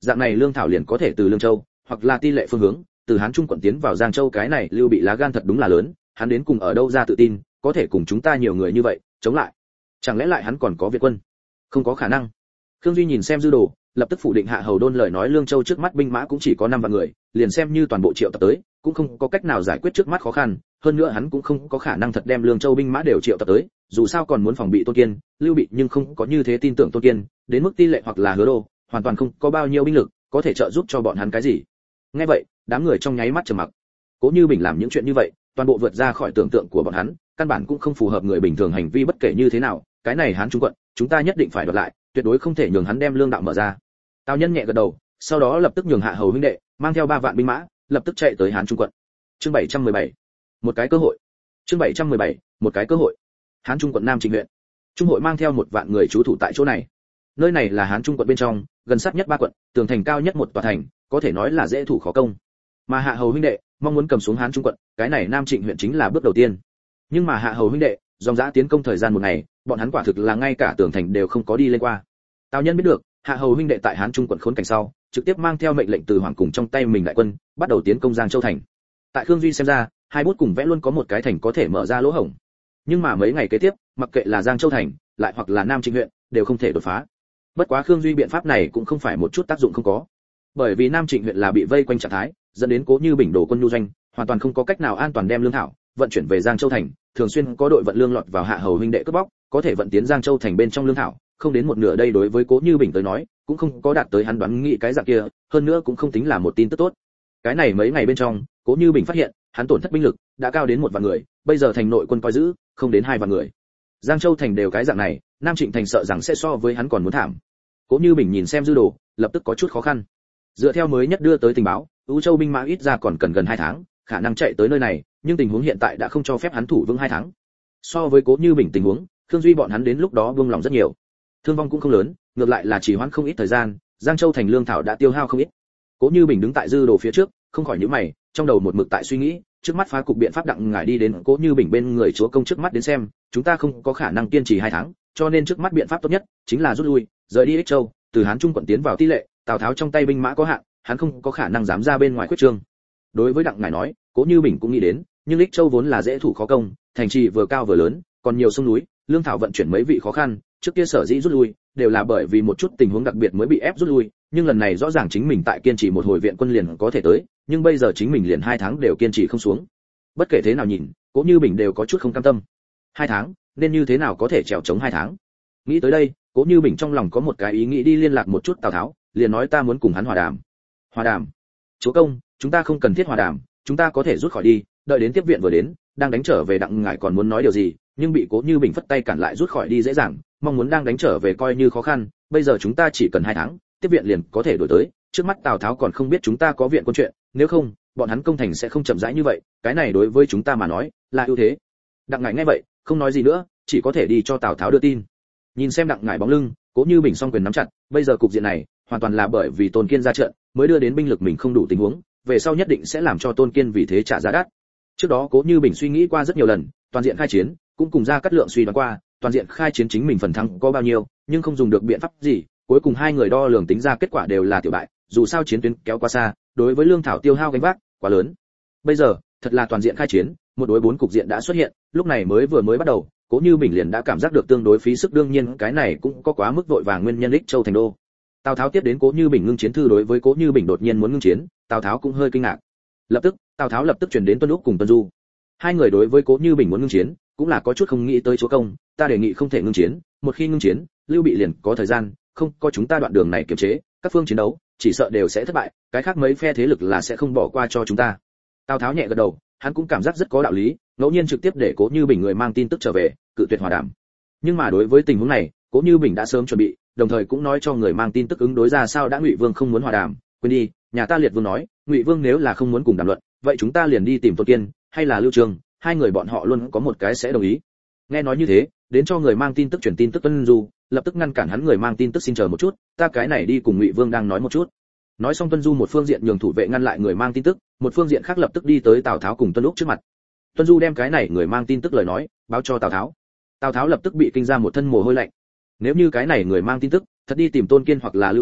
dạng này lương thảo liền có thể từ Lương Châu hoặc là Ti Lệ phương hướng từ Hán Trung quận tiến vào Giang Châu. Cái này Lưu Bị lá gan thật đúng là lớn, hắn đến cùng ở đâu ra tự tin có thể cùng chúng ta nhiều người như vậy chống lại? Chẳng lẽ lại hắn còn có Việt quân? Không có khả năng. Khương Duy nhìn xem dư đồ, lập tức phủ định Hạ Hầu Đôn lời nói. Lương Châu trước mắt binh mã cũng chỉ có năm vạn người, liền xem như toàn bộ triệu tập tới cũng không có cách nào giải quyết trước mắt khó khăn. Hơn nữa hắn cũng không có khả năng thật đem Lương Châu binh mã đều triệu tập tới, dù sao còn muốn phòng bị Tôn Kiên, Lưu Bị nhưng không có như thế tin tưởng Tôn Kiên, đến mức Ti Lệ hoặc là Hứa Đô, hoàn toàn không có bao nhiêu binh lực có thể trợ giúp cho bọn hắn cái gì. Nghe vậy, đám người trong nháy mắt trầm mặc. Cố Như Bình làm những chuyện như vậy, toàn bộ vượt ra khỏi tưởng tượng của bọn hắn, căn bản cũng không phù hợp người bình thường hành vi. Bất kể như thế nào, cái này Hán Trung quận, chúng ta nhất định phải đoạt lại, tuyệt đối không thể nhường hắn đem lương đạo mở ra. Tào Nhân nhẹ gật đầu, sau đó lập tức nhường Hạ Hầu huynh đệ mang theo ba vạn binh mã, lập tức chạy tới Hán Trung quận. Chương bảy trăm mười bảy, một cái cơ hội. Chương bảy trăm mười bảy, một cái cơ hội. Hán Trung quận Nam Trịnh huyện. Trung hội mang theo một vạn người trú thủ tại chỗ này. Nơi này là Hán Trung quận bên trong, gần sát nhất ba quận, tường thành cao nhất một tòa thành, có thể nói là dễ thủ khó công. Mà Hạ Hầu huynh đệ mong muốn cầm xuống Hán Trung quận, cái này Nam Trịnh huyện chính là bước đầu tiên. Nhưng mà Hạ Hầu huynh đệ dòng dã tiến công thời gian một ngày, bọn hắn quả thực là ngay cả tường thành đều không có đi lên qua. Tào Nhân biết được, Hạ Hầu huynh đệ tại Hán Trung quận khốn cảnh sau, trực tiếp mang theo mệnh lệnh từ hoàng cùng trong tay mình đại quân, bắt đầu tiến công Giang Châu thành. Tại Khương Duy xem ra, hai bút cùng vẽ luôn có một cái thành có thể mở ra lỗ hổng. Nhưng mà mấy ngày kế tiếp, mặc kệ là Giang Châu thành, lại hoặc là Nam Trịnh huyện, đều không thể đột phá. Bất quá Khương Duy biện pháp này cũng không phải một chút tác dụng không có. Bởi vì Nam Trịnh huyện là bị vây quanh trạng thái, dẫn đến Cố Như Bình đổ quân nhu doanh, hoàn toàn không có cách nào an toàn đem lương thảo vận chuyển về Giang Châu thành, thường xuyên có đội vận lương lọt vào Hạ Hầu huynh đệ cướp bóc, có thể vận tiến Giang Châu thành bên trong lương thảo, không đến một nửa. Đây đối với Cố Như Bình tới nói, cũng không có đạt tới hắn đoán nghĩ cái dạng kia, hơn nữa cũng không tính là một tin tức tốt. Cái này mấy ngày bên trong, Cố Như Bình phát hiện, hắn tổn thất binh lực đã cao đến một vạn người, bây giờ thành nội quân coi giữ không đến hai vạn người. Giang Châu thành đều cái dạng này, Nam Trịnh thành sợ rằng sẽ so với hắn còn muốn thảm. Cố Như Bình nhìn xem dư đồ, lập tức có chút khó khăn. Dựa theo mới nhất đưa tới tình báo, U Châu binh mã ít ra còn cần gần hai tháng, khả năng chạy tới nơi này, nhưng tình huống hiện tại đã không cho phép hắn thủ vững hai tháng. So với Cố Như Bình tình huống, Khương Duy bọn hắn đến lúc đó buông lòng rất nhiều. Thương vong cũng không lớn, ngược lại là chỉ hoãn không ít thời gian, Giang Châu thành lương thảo đã tiêu hao không ít. Cố Như Bình đứng tại dư đồ phía trước, không khỏi nhíu mày, trong đầu một mực tại suy nghĩ, trước mắt phá cục biện pháp. Đặng ngải đi đến Cố Như Bình bên người chúa công trước mắt đến xem, chúng ta không có khả năng kiên trì hai tháng, cho nên trước mắt biện pháp tốt nhất chính là rút lui, rời đi Ích Châu, từ Hán Trung quận tiến vào Ti Lệ. Tào Tháo trong tay binh mã có hạn, hắn không có khả năng dám ra bên ngoài quyết trương. Đối với Đặng ngải nói, Cố Như Bình cũng nghĩ đến, nhưng Ích Châu vốn là dễ thủ khó công, thành trì vừa cao vừa lớn, còn nhiều sông núi, lương thảo vận chuyển mấy vị khó khăn, trước kia sở dĩ rút lui đều là bởi vì một chút tình huống đặc biệt mới bị ép rút lui, nhưng lần này rõ ràng chính mình tại kiên trì một hồi viện quân liền có thể tới, nhưng bây giờ chính mình liền hai tháng đều kiên trì không xuống. Bất kể thế nào nhìn, Cố Như Bình đều có chút không cam tâm. Hai tháng, nên như thế nào có thể trèo chống hai tháng? Nghĩ tới đây, Cố Như Bình trong lòng có một cái ý nghĩ, đi liên lạc một chút Tào Tháo, liền nói ta muốn cùng hắn hòa đàm. Hòa đàm? Chúa công, chúng ta không cần thiết hòa đàm, chúng ta có thể rút khỏi đi, đợi đến tiếp viện vừa đến, đang đánh trở về. Đặng ngải còn muốn nói điều gì, nhưng bị Cố Như Bình phất tay cản lại. Rút khỏi đi dễ dàng, mong muốn đang đánh trở về coi như khó khăn, bây giờ chúng ta chỉ cần hai tháng, tiếp viện liền có thể đổi tới. Trước mắt Tào Tháo còn không biết chúng ta có viện quân chuyện, nếu không, bọn hắn công thành sẽ không chậm rãi như vậy, cái này đối với chúng ta mà nói là ưu thế. Đặng ngải nghe vậy, không nói gì nữa, chỉ có thể đi cho Tào Tháo đưa tin. Nhìn xem Đặng ngải bóng lưng, Cố Như Bình song quyền nắm chặt, bây giờ cục diện này hoàn toàn là bởi vì Tôn Kiên ra trận mới đưa đến binh lực mình không đủ tình huống, về sau nhất định sẽ làm cho Tôn Kiên vì thế trả giá đắt. Trước đó Cố Như Bình suy nghĩ qua rất nhiều lần, toàn diện khai chiến, cũng cùng ra cắt lượng suy đoán qua, toàn diện khai chiến chính mình phần thắng có bao nhiêu, nhưng không dùng được biện pháp gì, cuối cùng hai người đo lường tính ra kết quả đều là tiểu bại, dù sao chiến tuyến kéo quá xa, đối với lương thảo tiêu hao gánh vác quá lớn. Bây giờ, thật là toàn diện khai chiến, một đối bốn cục diện đã xuất hiện, lúc này mới vừa mới bắt đầu, Cố Như Bình liền đã cảm giác được tương đối phí sức. Đương nhiên cái này cũng có quá mức vội vàng nguyên nhân. Ích Châu thành đô. Tào Tháo tiếp đến Cố Như Bình ngưng chiến thư, đối với Cố Như Bình đột nhiên muốn ngưng chiến, Tào Tháo cũng hơi kinh ngạc. Lập tức, Tào Tháo lập tức truyền đến Tuân Úc cùng Tuân Du. Hai người đối với Cố Như Bình muốn ngưng chiến, cũng là có chút không nghĩ tới. Chúa công, ta đề nghị không thể ngưng chiến, một khi ngưng chiến, Lưu Bị liền có thời gian, không có chúng ta đoạn đường này kiềm chế, các phương chiến đấu chỉ sợ đều sẽ thất bại, cái khác mấy phe thế lực là sẽ không bỏ qua cho chúng ta. Tào Tháo nhẹ gật đầu, hắn cũng cảm giác rất có đạo lý, ngẫu nhiên trực tiếp để Cố Như Bình người mang tin tức trở về, cự tuyệt hòa đàm. Nhưng mà đối với tình huống này, Cố Như Bình đã sớm chuẩn bị, đồng thời cũng nói cho người mang tin tức ứng đối ra sao. Đã Ngụy Vương không muốn hòa đàm, quên đi, nhà ta Liệt Vương nói, Ngụy Vương nếu là không muốn cùng đàm luận, vậy chúng ta liền đi tìm Tôn Kiên hay là Lưu Trường, hai người bọn họ luôn có một cái sẽ đồng ý. Nghe nói như thế, đến cho người mang tin tức truyền tin tức Tuân Du, lập tức ngăn cản hắn. Người mang tin tức xin chờ một chút, ta cái này đi cùng Ngụy Vương đang nói một chút. Nói xong, Tuân Du một phương diện nhường thủ vệ ngăn lại người mang tin tức, một phương diện khác lập tức đi tới Tào Tháo cùng Tuân Úc trước mặt. Tuân Du đem cái này người mang tin tức lời nói báo cho Tào Tháo. Tào Tháo lập tức bị kinh ra một thân mồ hôi lạnh. Nếu như cái này người mang tin tức thật đi tìm Tôn Kiên hoặc là Lưu Trường,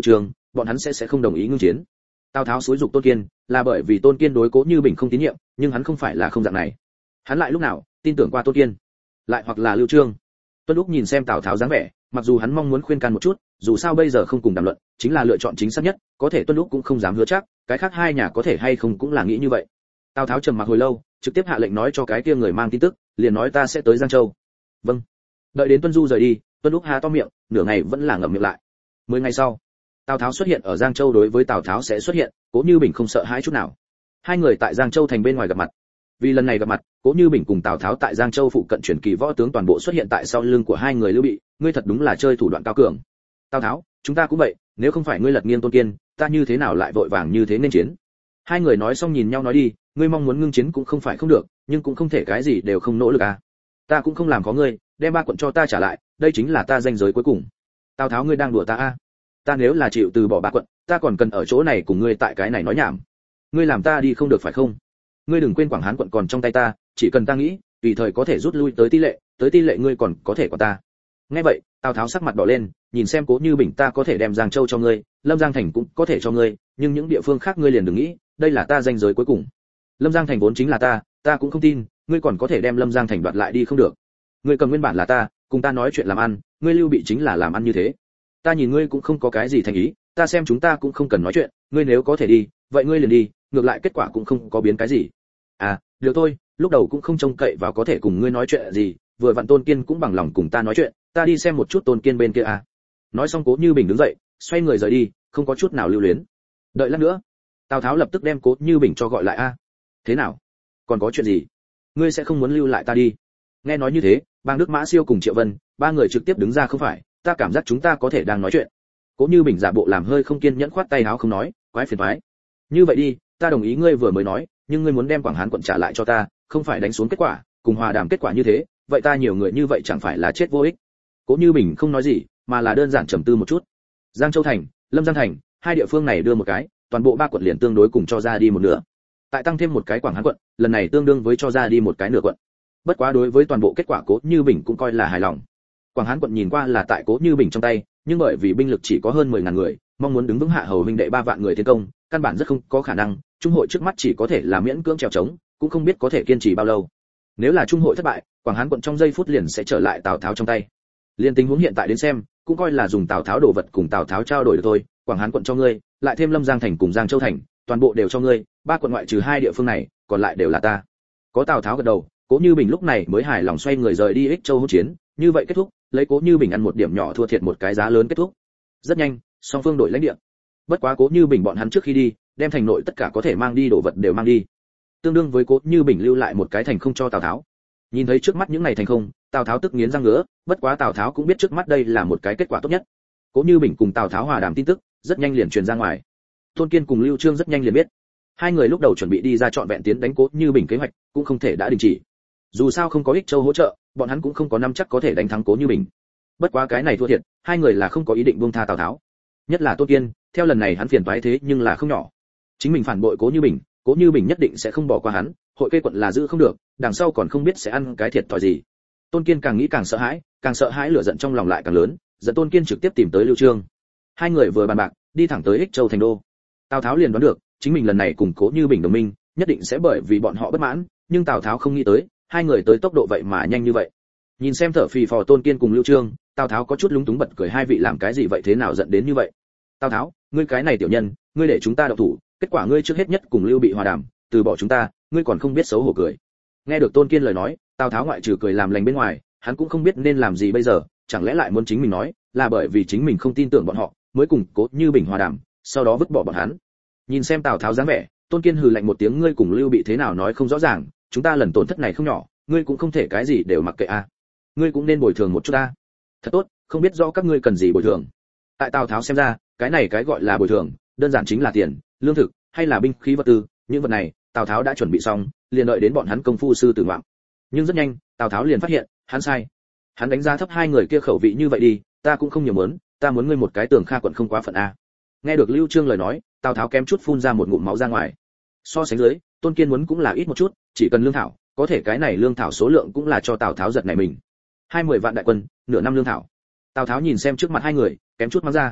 bọn hắn sẽ sẽ không đồng ý ngưng chiến. Tào Tháo xúi giục Tôn Kiên, là bởi vì Tôn Kiên đối Cố Như Bình không tín nhiệm, nhưng hắn không phải là không dạng này. Hắn lại lúc nào tin tưởng qua Tôn Kiên, lại hoặc là Lưu Trương. Tuân Úc nhìn xem Tào Tháo dáng vẻ, mặc dù hắn mong muốn khuyên can một chút, dù sao bây giờ không cùng đàm luận, chính là lựa chọn chính xác nhất, có thể Tuân Úc cũng không dám hứa chắc, cái khác hai nhà có thể hay không cũng là nghĩ như vậy. Tào Tháo trầm mặc hồi lâu, trực tiếp hạ lệnh nói cho cái kia người mang tin tức, liền nói ta sẽ tới Giang Châu. Vâng. Đợi đến Tuân Du rời đi, Tuân Úc há to miệng, nửa ngày vẫn là ngậm miệng lại. Mười ngày sau, Tào Tháo xuất hiện ở Giang Châu, đối với Tào Tháo sẽ xuất hiện, Cố Như Bình không sợ hãi chút nào. Hai người tại Giang Châu thành bên ngoài gặp mặt. Vì lần này gặp mặt, Cố Như Bình cùng Tào Tháo tại Giang Châu phụ cận chuyển kỳ võ tướng toàn bộ xuất hiện tại sau lưng của hai người Lưu Bị, ngươi thật đúng là chơi thủ đoạn cao cường. Tào Tháo, chúng ta cũng vậy, nếu không phải ngươi lật nghiêng Tôn Kiên, ta như thế nào lại vội vàng như thế nên chiến. Hai người nói xong nhìn nhau nói đi, ngươi mong muốn ngưng chiến cũng không phải không được, nhưng cũng không thể cái gì đều không nỗ lực à. Ta cũng không làm có ngươi, đem ba quận cho ta trả lại, đây chính là ta danh giới cuối cùng. Tào Tháo, ngươi đang đùa ta à? Ta nếu là chịu từ bỏ ba quận, ta còn cần ở chỗ này cùng ngươi tại cái này nói nhảm. Ngươi làm ta đi không được phải không? Ngươi đừng quên Quảng Hán quận còn trong tay ta, chỉ cần ta nghĩ, tùy thời có thể rút lui tới tỷ lệ, tới tỷ lệ ngươi còn có thể của ta. Nghe vậy, Tào Tháo sắc mặt đỏ lên, nhìn xem Cố Như Bình, ta có thể đem Giang Châu cho ngươi, Lâm Giang thành cũng có thể cho ngươi, nhưng những địa phương khác ngươi liền đừng nghĩ, đây là ta danh giới cuối cùng. Lâm Giang thành vốn chính là ta, ta cũng không tin, ngươi còn có thể đem Lâm Giang thành đoạt lại đi không được. Ngươi cầm nguyên bản là ta, cùng ta nói chuyện làm ăn, ngươi Lưu Bị chính là làm ăn như thế. Ta nhìn ngươi cũng không có cái gì thành ý, ta xem chúng ta cũng không cần nói chuyện, ngươi nếu có thể đi, vậy ngươi liền đi, ngược lại kết quả cũng không có biến cái gì. À, được thôi, lúc đầu cũng không trông cậy vào có thể cùng ngươi nói chuyện gì, vừa vặn Tôn Kiên cũng bằng lòng cùng ta nói chuyện, ta đi xem một chút Tôn Kiên bên kia à. Nói xong Cố Như Bình đứng dậy, xoay người rời đi, không có chút nào lưu luyến. Đợi lát nữa, Tào Tháo lập tức đem Cố Như Bình cho gọi lại a. À. Thế nào? Còn có chuyện gì? Ngươi sẽ không muốn lưu lại ta đi? Nghe nói như thế, Bang Đức Mã Siêu cùng Triệu Vân, ba người trực tiếp đứng ra không phải, ta cảm giác chúng ta có thể đang nói chuyện. Cố Như Bình giả bộ làm hơi không kiên nhẫn khoát tay áo không nói, quái phiền toái. Như vậy đi, ta đồng ý ngươi vừa mới nói, nhưng ngươi muốn đem Quảng Hán quận trả lại cho ta, không phải đánh xuống kết quả, cùng hòa đàm kết quả như thế, vậy ta nhiều người như vậy chẳng phải là chết vô ích. Cố Như Bình không nói gì, mà là đơn giản trầm tư một chút. Giang Châu thành, Lâm Giang thành, hai địa phương này đưa một cái, toàn bộ ba quận liền tương đối cùng cho ra đi một nửa. Tại tăng thêm một cái Quảng Hán quận, lần này tương đương với cho ra đi một cái nửa quận. Bất quá đối với toàn bộ kết quả Cố Như Bình cũng coi là hài lòng. Quảng Hán quận nhìn qua là tại Cố Như Bình trong tay, nhưng bởi vì binh lực chỉ có hơn mười ngàn người, mong muốn đứng vững hạ hầu huynh đệ ba vạn người tiến công, căn bản rất không có khả năng, trung hội trước mắt chỉ có thể là miễn cưỡng trèo trống, cũng không biết có thể kiên trì bao lâu. Nếu là trung hội thất bại, Quảng Hán quận trong giây phút liền sẽ trở lại Tào Tháo trong tay. Liên tình huống hiện tại đến xem, cũng coi là dùng Tào Tháo đồ vật cùng Tào Tháo trao đổi được thôi, Quảng Hán quận cho ngươi, lại thêm Lâm Giang thành cùng Giang Châu thành, toàn bộ đều cho ngươi, ba quận ngoại trừ hai địa phương này, còn lại đều là ta. Có Tào Tháo gật đầu, Cố Như Bình lúc này mới hài lòng xoay người rời đi Ích Châu hỗn chiến, như vậy kết thúc, lấy Cố Như Bình ăn một điểm nhỏ thua thiệt một cái giá lớn kết thúc. Rất nhanh, song phương đổi lãnh địa. Bất quá Cố Như Bình bọn hắn trước khi đi, đem thành nội tất cả có thể mang đi đồ vật đều mang đi. Tương đương với Cố Như Bình lưu lại một cái thành không cho Tào Tháo. Nhìn thấy trước mắt những này thành không, Tào Tháo tức nghiến răng ngứa, bất quá Tào Tháo cũng biết trước mắt đây là một cái kết quả tốt nhất. Cố Như Bình cùng Tào Tháo hòa đàm tin tức, rất nhanh liền truyền ra ngoài. Tôn Kiên cùng Lưu Trương rất nhanh liền biết. Hai người lúc đầu chuẩn bị đi ra chọn vẹn tiến đánh Cố Như Bình kế hoạch, cũng không thể đã đình chỉ. Dù sao không có Ích Châu hỗ trợ, bọn hắn cũng không có nắm chắc có thể đánh thắng Cố Như Bình. Bất quá cái này thua thiệt, hai người là không có ý định buông tha Tào Tháo. Nhất là Tôn Kiên, theo lần này hắn phiền toái thế nhưng là không nhỏ. Chính mình phản bội Cố Như Bình, Cố Như Bình nhất định sẽ không bỏ qua hắn, hội cây quận là giữ không được, đằng sau còn không biết sẽ ăn cái thiệt thòi gì. Tôn Kiên càng nghĩ càng sợ hãi, càng sợ hãi lửa giận trong lòng lại càng lớn, dẫn Tôn Kiên trực tiếp tìm tới Lưu Trương. Hai người vừa bàn bạc, đi thẳng tới Ích Châu thành đô. Tào Tháo liền đoán được, chính mình lần này cùng Cố Như Bình đồng minh, nhất định sẽ bởi vì bọn họ bất mãn, nhưng Tào Tháo không nghĩ tới, hai người tới tốc độ vậy mà nhanh như vậy. Nhìn xem thở phì phò Tôn Kiên cùng Lưu Trương, Tào Tháo có chút lúng túng bật cười, hai vị làm cái gì vậy, thế nào giận đến như vậy? Tào Tháo, ngươi cái này tiểu nhân, ngươi để chúng ta động thủ, kết quả ngươi trước hết nhất cùng Lưu Bị hòa đàm, từ bỏ chúng ta, ngươi còn không biết xấu hổ cười. Nghe được Tôn Kiên lời nói, Tào Tháo ngoại trừ cười làm lành bên ngoài, hắn cũng không biết nên làm gì bây giờ, chẳng lẽ lại muốn chính mình nói, là bởi vì chính mình không tin tưởng bọn họ, mới cùng Cố Như Bình hòa đàm, sau đó vứt bỏ bọn hắn. Nhìn xem Tào Tháo dáng vẻ, Tôn Kiên hừ lạnh một tiếng, ngươi cùng Lưu Bị thế nào nói không rõ ràng, chúng ta lần tổn thất này không nhỏ, ngươi cũng không thể cái gì đều mặc kệ a. À. Ngươi cũng nên bồi thường một chút a. À. Thật tốt, không biết rõ các ngươi cần gì bồi thường. Tại Tào Tháo xem ra, cái này cái gọi là bồi thường, đơn giản chính là tiền, lương thực, hay là binh khí vật tư, những vật này, Tào Tháo đã chuẩn bị xong, liền đợi đến bọn hắn công phu sư tử ngoạm. Nhưng rất nhanh, Tào Tháo liền phát hiện, hắn sai. Hắn đánh giá thấp hai người kia khẩu vị như vậy đi, ta cũng không nhiều muốn, ta muốn ngươi một cái Tường Kha quận không quá phận a. Nghe được Lưu Trương lời nói, Tào Tháo kém chút phun ra một ngụm máu ra ngoài. So sánh dưới, Tôn Kiên muốn cũng là ít một chút, chỉ cần lương thảo, có thể cái này lương thảo số lượng cũng là cho Tào Tháo giật này mình. Hai mươi vạn đại quân, nửa năm lương thảo. Tào Tháo nhìn xem trước mặt hai người, kém chút mắng ra.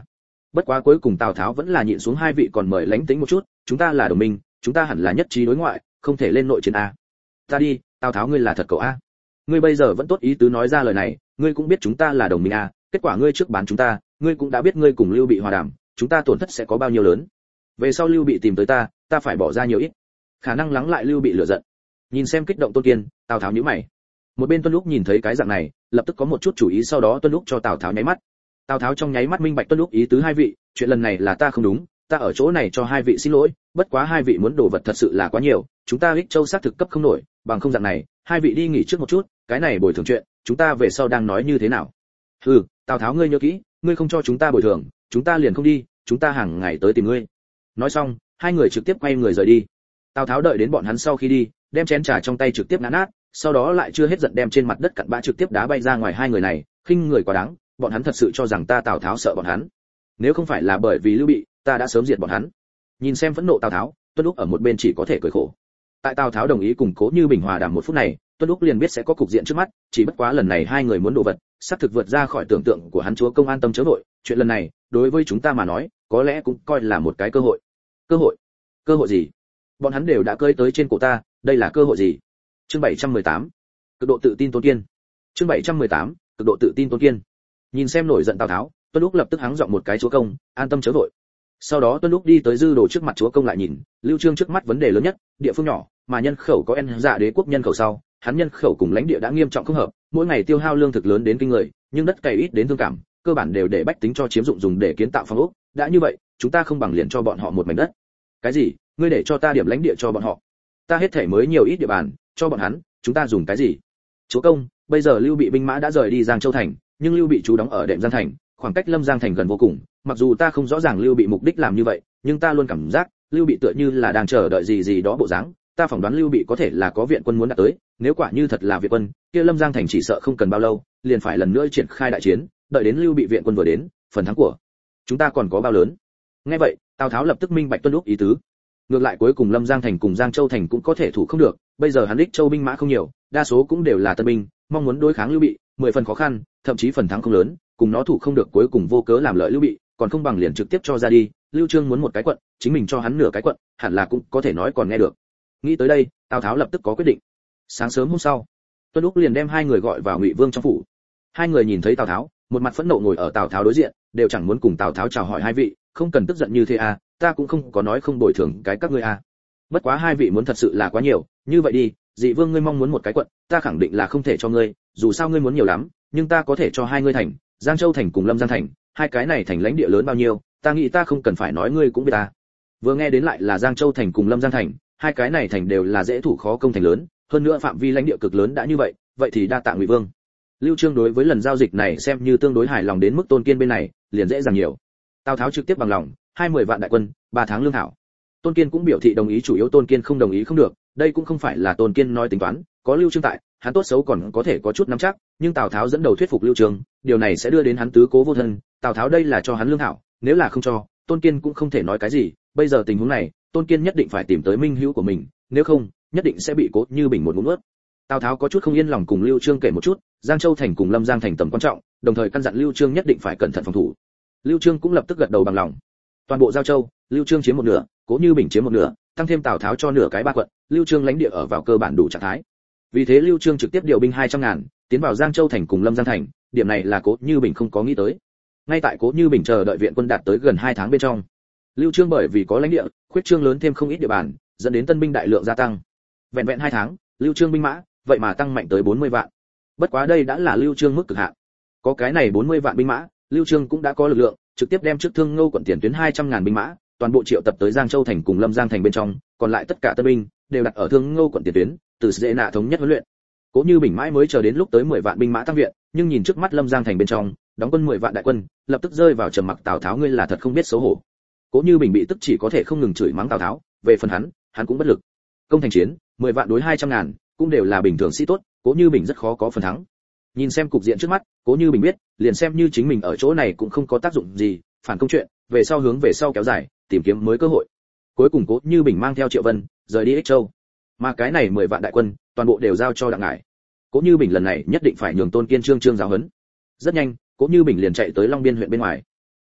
bất quá cuối cùng Tào Tháo vẫn là nhịn xuống hai vị còn mời lánh tính một chút, chúng ta là đồng minh, chúng ta hẳn là nhất trí đối ngoại, không thể lên nội chiến a. Ta đi, Tào Tháo ngươi là thật cậu a. Ngươi bây giờ vẫn tốt ý tứ nói ra lời này, ngươi cũng biết chúng ta là đồng minh a, kết quả ngươi trước bán chúng ta, ngươi cũng đã biết ngươi cùng Lưu Bị hòa đàm, chúng ta tổn thất sẽ có bao nhiêu lớn. Về sau Lưu Bị tìm tới ta, ta phải bỏ ra nhiều ít. Khả năng lắng lại Lưu Bị lửa giận. Nhìn xem kích động Tôn Kiên, Tào Tháo nhíu mày. Một bên Tuân Lúc nhìn thấy cái dạng này, lập tức có một chút chủ ý, sau đó Tuân Lúc cho Tào Tháo nháy mắt. Tào Tháo trong nháy mắt minh bạch Tuân Lúc ý tứ hai vị, chuyện lần này là ta không đúng, ta ở chỗ này cho hai vị xin lỗi, bất quá hai vị muốn đồ vật thật sự là quá nhiều, chúng ta Ích Châu xác thực cấp không nổi, bằng không dạng này, hai vị đi nghỉ trước một chút, cái này bồi thường chuyện, chúng ta về sau đang nói như thế nào. Hừ, Tào Tháo ngươi nhớ kỹ, ngươi không cho chúng ta bồi thường, chúng ta liền không đi, chúng ta hàng ngày tới tìm ngươi. Nói xong, hai người trực tiếp quay người rời đi. Tào Tháo đợi đến bọn hắn sau khi đi, đem chén trà trong tay trực tiếp nát nát, sau đó lại chưa hết giận đem trên mặt đất cặn bã trực tiếp đá bay ra ngoài. Hai người này, khinh người quá đáng, bọn hắn thật sự cho rằng ta Tào Tháo sợ bọn hắn. Nếu không phải là bởi vì Lưu Bị, ta đã sớm diệt bọn hắn. Nhìn xem phẫn nộ Tào Tháo, Tuân Lúc ở một bên chỉ có thể cười khổ. Tại Tào Tháo đồng ý cùng Cố Như Bình hòa đàm một phút này, Tuân Lúc liền biết sẽ có cục diện trước mắt, chỉ bất quá lần này hai người muốn đồ vật, sắp thực vượt ra khỏi tưởng tượng của hắn. Chúa công an tâm chớ vội, chuyện lần này, đối với chúng ta mà nói, có lẽ cũng coi là một cái cơ hội. Cơ hội? Cơ hội gì? Bọn hắn đều đã cơi tới trên cổ ta, đây là cơ hội gì? Chương bảy trăm mười tám, cực độ tự tin Tôn Kiên. Chương bảy trăm mười tám, cực độ tự tin Tôn Kiên. Nhìn xem nổi giận Tào Tháo, Tuân Lúc lập tức hắng giọng một cái chúa công, an tâm chớ vội. Sau đó Tuân Lúc đi tới dư đồ trước mặt chúa công lại nhìn, Lưu Trương trước mắt vấn đề lớn nhất, địa phương nhỏ, mà nhân khẩu có en dạ đế quốc nhân khẩu sau, hắn nhân khẩu cùng lãnh địa đã nghiêm trọng không hợp, mỗi ngày tiêu hao lương thực lớn đến kinh người, nhưng đất cày ít đến thương cảm, cơ bản đều để bách tính cho chiếm dụng dùng để kiến tạo phòng ốc, đã như vậy, chúng ta không bằng liền cho bọn họ một mảnh đất. Cái gì? Ngươi để cho ta điểm lãnh địa cho bọn họ? Ta hết thể mới nhiều ít địa bàn, cho bọn hắn, chúng ta dùng cái gì? Chúa công, bây giờ Lưu Bị binh mã đã rời đi Giang Châu thành, nhưng Lưu Bị trú đóng ở Đệm Giang thành, khoảng cách Lâm Giang thành gần vô cùng, mặc dù ta không rõ ràng Lưu Bị mục đích làm như vậy, nhưng ta luôn cảm giác, Lưu Bị tựa như là đang chờ đợi gì gì đó bộ dáng, ta phỏng đoán Lưu Bị có thể là có viện quân muốn đạt tới, nếu quả như thật là viện quân, kia Lâm Giang thành chỉ sợ không cần bao lâu, liền phải lần nữa triển khai đại chiến, đợi đến Lưu Bị viện quân vừa đến, phần thắng của chúng ta còn có bao lớn. Nghe vậy, Tào Tháo lập tức minh bạch Tuân Lúc ý tứ. Ngược lại cuối cùng Lâm Giang thành cùng Giang Châu thành cũng có thể thủ không được, bây giờ hắn Ích Châu binh mã không nhiều, đa số cũng đều là tân binh, mong muốn đối kháng Lưu Bị, mười phần khó khăn, thậm chí phần thắng không lớn, cùng nó thủ không được cuối cùng vô cớ làm lợi Lưu Bị, còn không bằng liền trực tiếp cho ra đi. Lưu Trương muốn một cái quận, chính mình cho hắn nửa cái quận, hẳn là cũng có thể nói còn nghe được. Nghĩ tới đây, Tào Tháo lập tức có quyết định. Sáng sớm hôm sau, Tuân Lúc liền đem hai người gọi vào Ngụy Vương trong phủ. Hai người nhìn thấy Tào Tháo, một mặt phẫn nộ ngồi ở Tào Tháo đối diện, đều chẳng muốn cùng Tào Tháo chào hỏi hai vị, không cần tức giận như thế à, ta cũng không có nói không bồi thường cái các ngươi à. Bất quá hai vị muốn thật sự là quá nhiều, như vậy đi, Dị Vương ngươi mong muốn một cái quận, ta khẳng định là không thể cho ngươi, dù sao ngươi muốn nhiều lắm, nhưng ta có thể cho hai ngươi thành, Giang Châu thành cùng Lâm Giang thành, hai cái này thành lãnh địa lớn bao nhiêu, ta nghĩ ta không cần phải nói ngươi cũng biết ta. Vừa nghe đến lại là Giang Châu thành cùng Lâm Giang thành, hai cái này thành đều là dễ thủ khó công thành lớn, hơn nữa phạm vi lãnh địa cực lớn đã như vậy, vậy thì đa tạ Ngụy Vương. Lưu Trương đối với lần giao dịch này xem như tương đối hài lòng, đến mức Tôn Kiên bên này, liền dễ dàng nhiều. Tào Tháo trực tiếp bằng lòng, hai mươi vạn đại quân, ba tháng lương thảo. Tôn Kiên cũng biểu thị đồng ý, chủ yếu Tôn Kiên không đồng ý không được, đây cũng không phải là Tôn Kiên nói tính toán, có Lưu Trương tại, hắn tốt xấu còn có thể có chút nắm chắc, nhưng Tào Tháo dẫn đầu thuyết phục Lưu Trương, điều này sẽ đưa đến hắn tứ cố vô thân, Tào Tháo đây là cho hắn lương thảo, nếu là không cho, Tôn Kiên cũng không thể nói cái gì, bây giờ tình huống này, Tôn Kiên nhất định phải tìm tới minh hữu của mình, nếu không, nhất định sẽ bị Cố Như Bình một ngụm nuốt. Tào Tháo có chút không yên lòng cùng Lưu Trương kể một chút, Giang Châu thành cùng Lâm Giang thành tầm quan trọng, đồng thời căn dặn Lưu Trương nhất định phải cẩn thận phòng thủ. Lưu Trương cũng lập tức gật đầu bằng lòng. Toàn bộ Giao Châu, Lưu Trương chiếm một nửa, Cố Như Bình chiếm một nửa, tăng thêm Tào Tháo cho nửa cái ba quận, Lưu Trương lãnh địa ở vào cơ bản đủ trạng thái. Vì thế Lưu Trương trực tiếp điều binh hai trăm ngàn, tiến vào Giang Châu thành cùng Lâm Giang thành, điểm này là Cố Như Bình không có nghĩ tới. Ngay tại Cố Như Bình chờ đợi viện quân đạt tới gần hai tháng bên trong, Lưu Trương bởi vì có lãnh địa, khuyết trương lớn thêm không ít địa bàn, dẫn đến tân binh đại lượng gia tăng. Vẹn vẹn hai tháng, Lưu Trương binh mã vậy mà tăng mạnh tới bốn mươi vạn. Bất quá đây đã là Lưu Trương mức cực hạn. Có cái này bốn mươi vạn binh mã, Lưu Trương cũng đã có lực lượng, trực tiếp đem trước Thương Ngô quận tiền tuyến hai trăm ngàn binh mã, toàn bộ triệu tập tới Giang Châu thành cùng Lâm Giang thành bên trong, còn lại tất cả tân binh đều đặt ở Thương Ngô quận tiền tuyến, từ dễ nạ thống nhất huấn luyện. Cố Như Bình mãi mới chờ đến lúc tới mười vạn binh mã tăng viện, nhưng nhìn trước mắt Lâm Giang thành bên trong, đóng quân mười vạn đại quân, lập tức rơi vào trầm mặc. Tào Tháo ngươi là thật không biết xấu hổ. Cố Như Bình bị tức chỉ có thể không ngừng chửi mắng Tào Tháo, về phần hắn, hắn cũng bất lực. Công thành chiến, mười vạn đối hai trăm ngàn, cũng đều là bình thường sĩ tốt, Cố Như Bình rất khó có phần thắng. Nhìn xem cục diện trước mắt, Cố Như Bình biết, liền xem như chính mình ở chỗ này cũng không có tác dụng gì, phản công chuyện, về sau hướng về sau kéo dài, tìm kiếm mới cơ hội. Cuối cùng Cố Như Bình mang theo Triệu Vân, rời đi Ích Châu. Mà cái này mười vạn đại quân, toàn bộ đều giao cho Đặng Ngải. Cố Như Bình lần này nhất định phải nhường Tôn Kiên trương trương giáo huấn. Rất nhanh, Cố Như Bình liền chạy tới Long Biên huyện bên ngoài.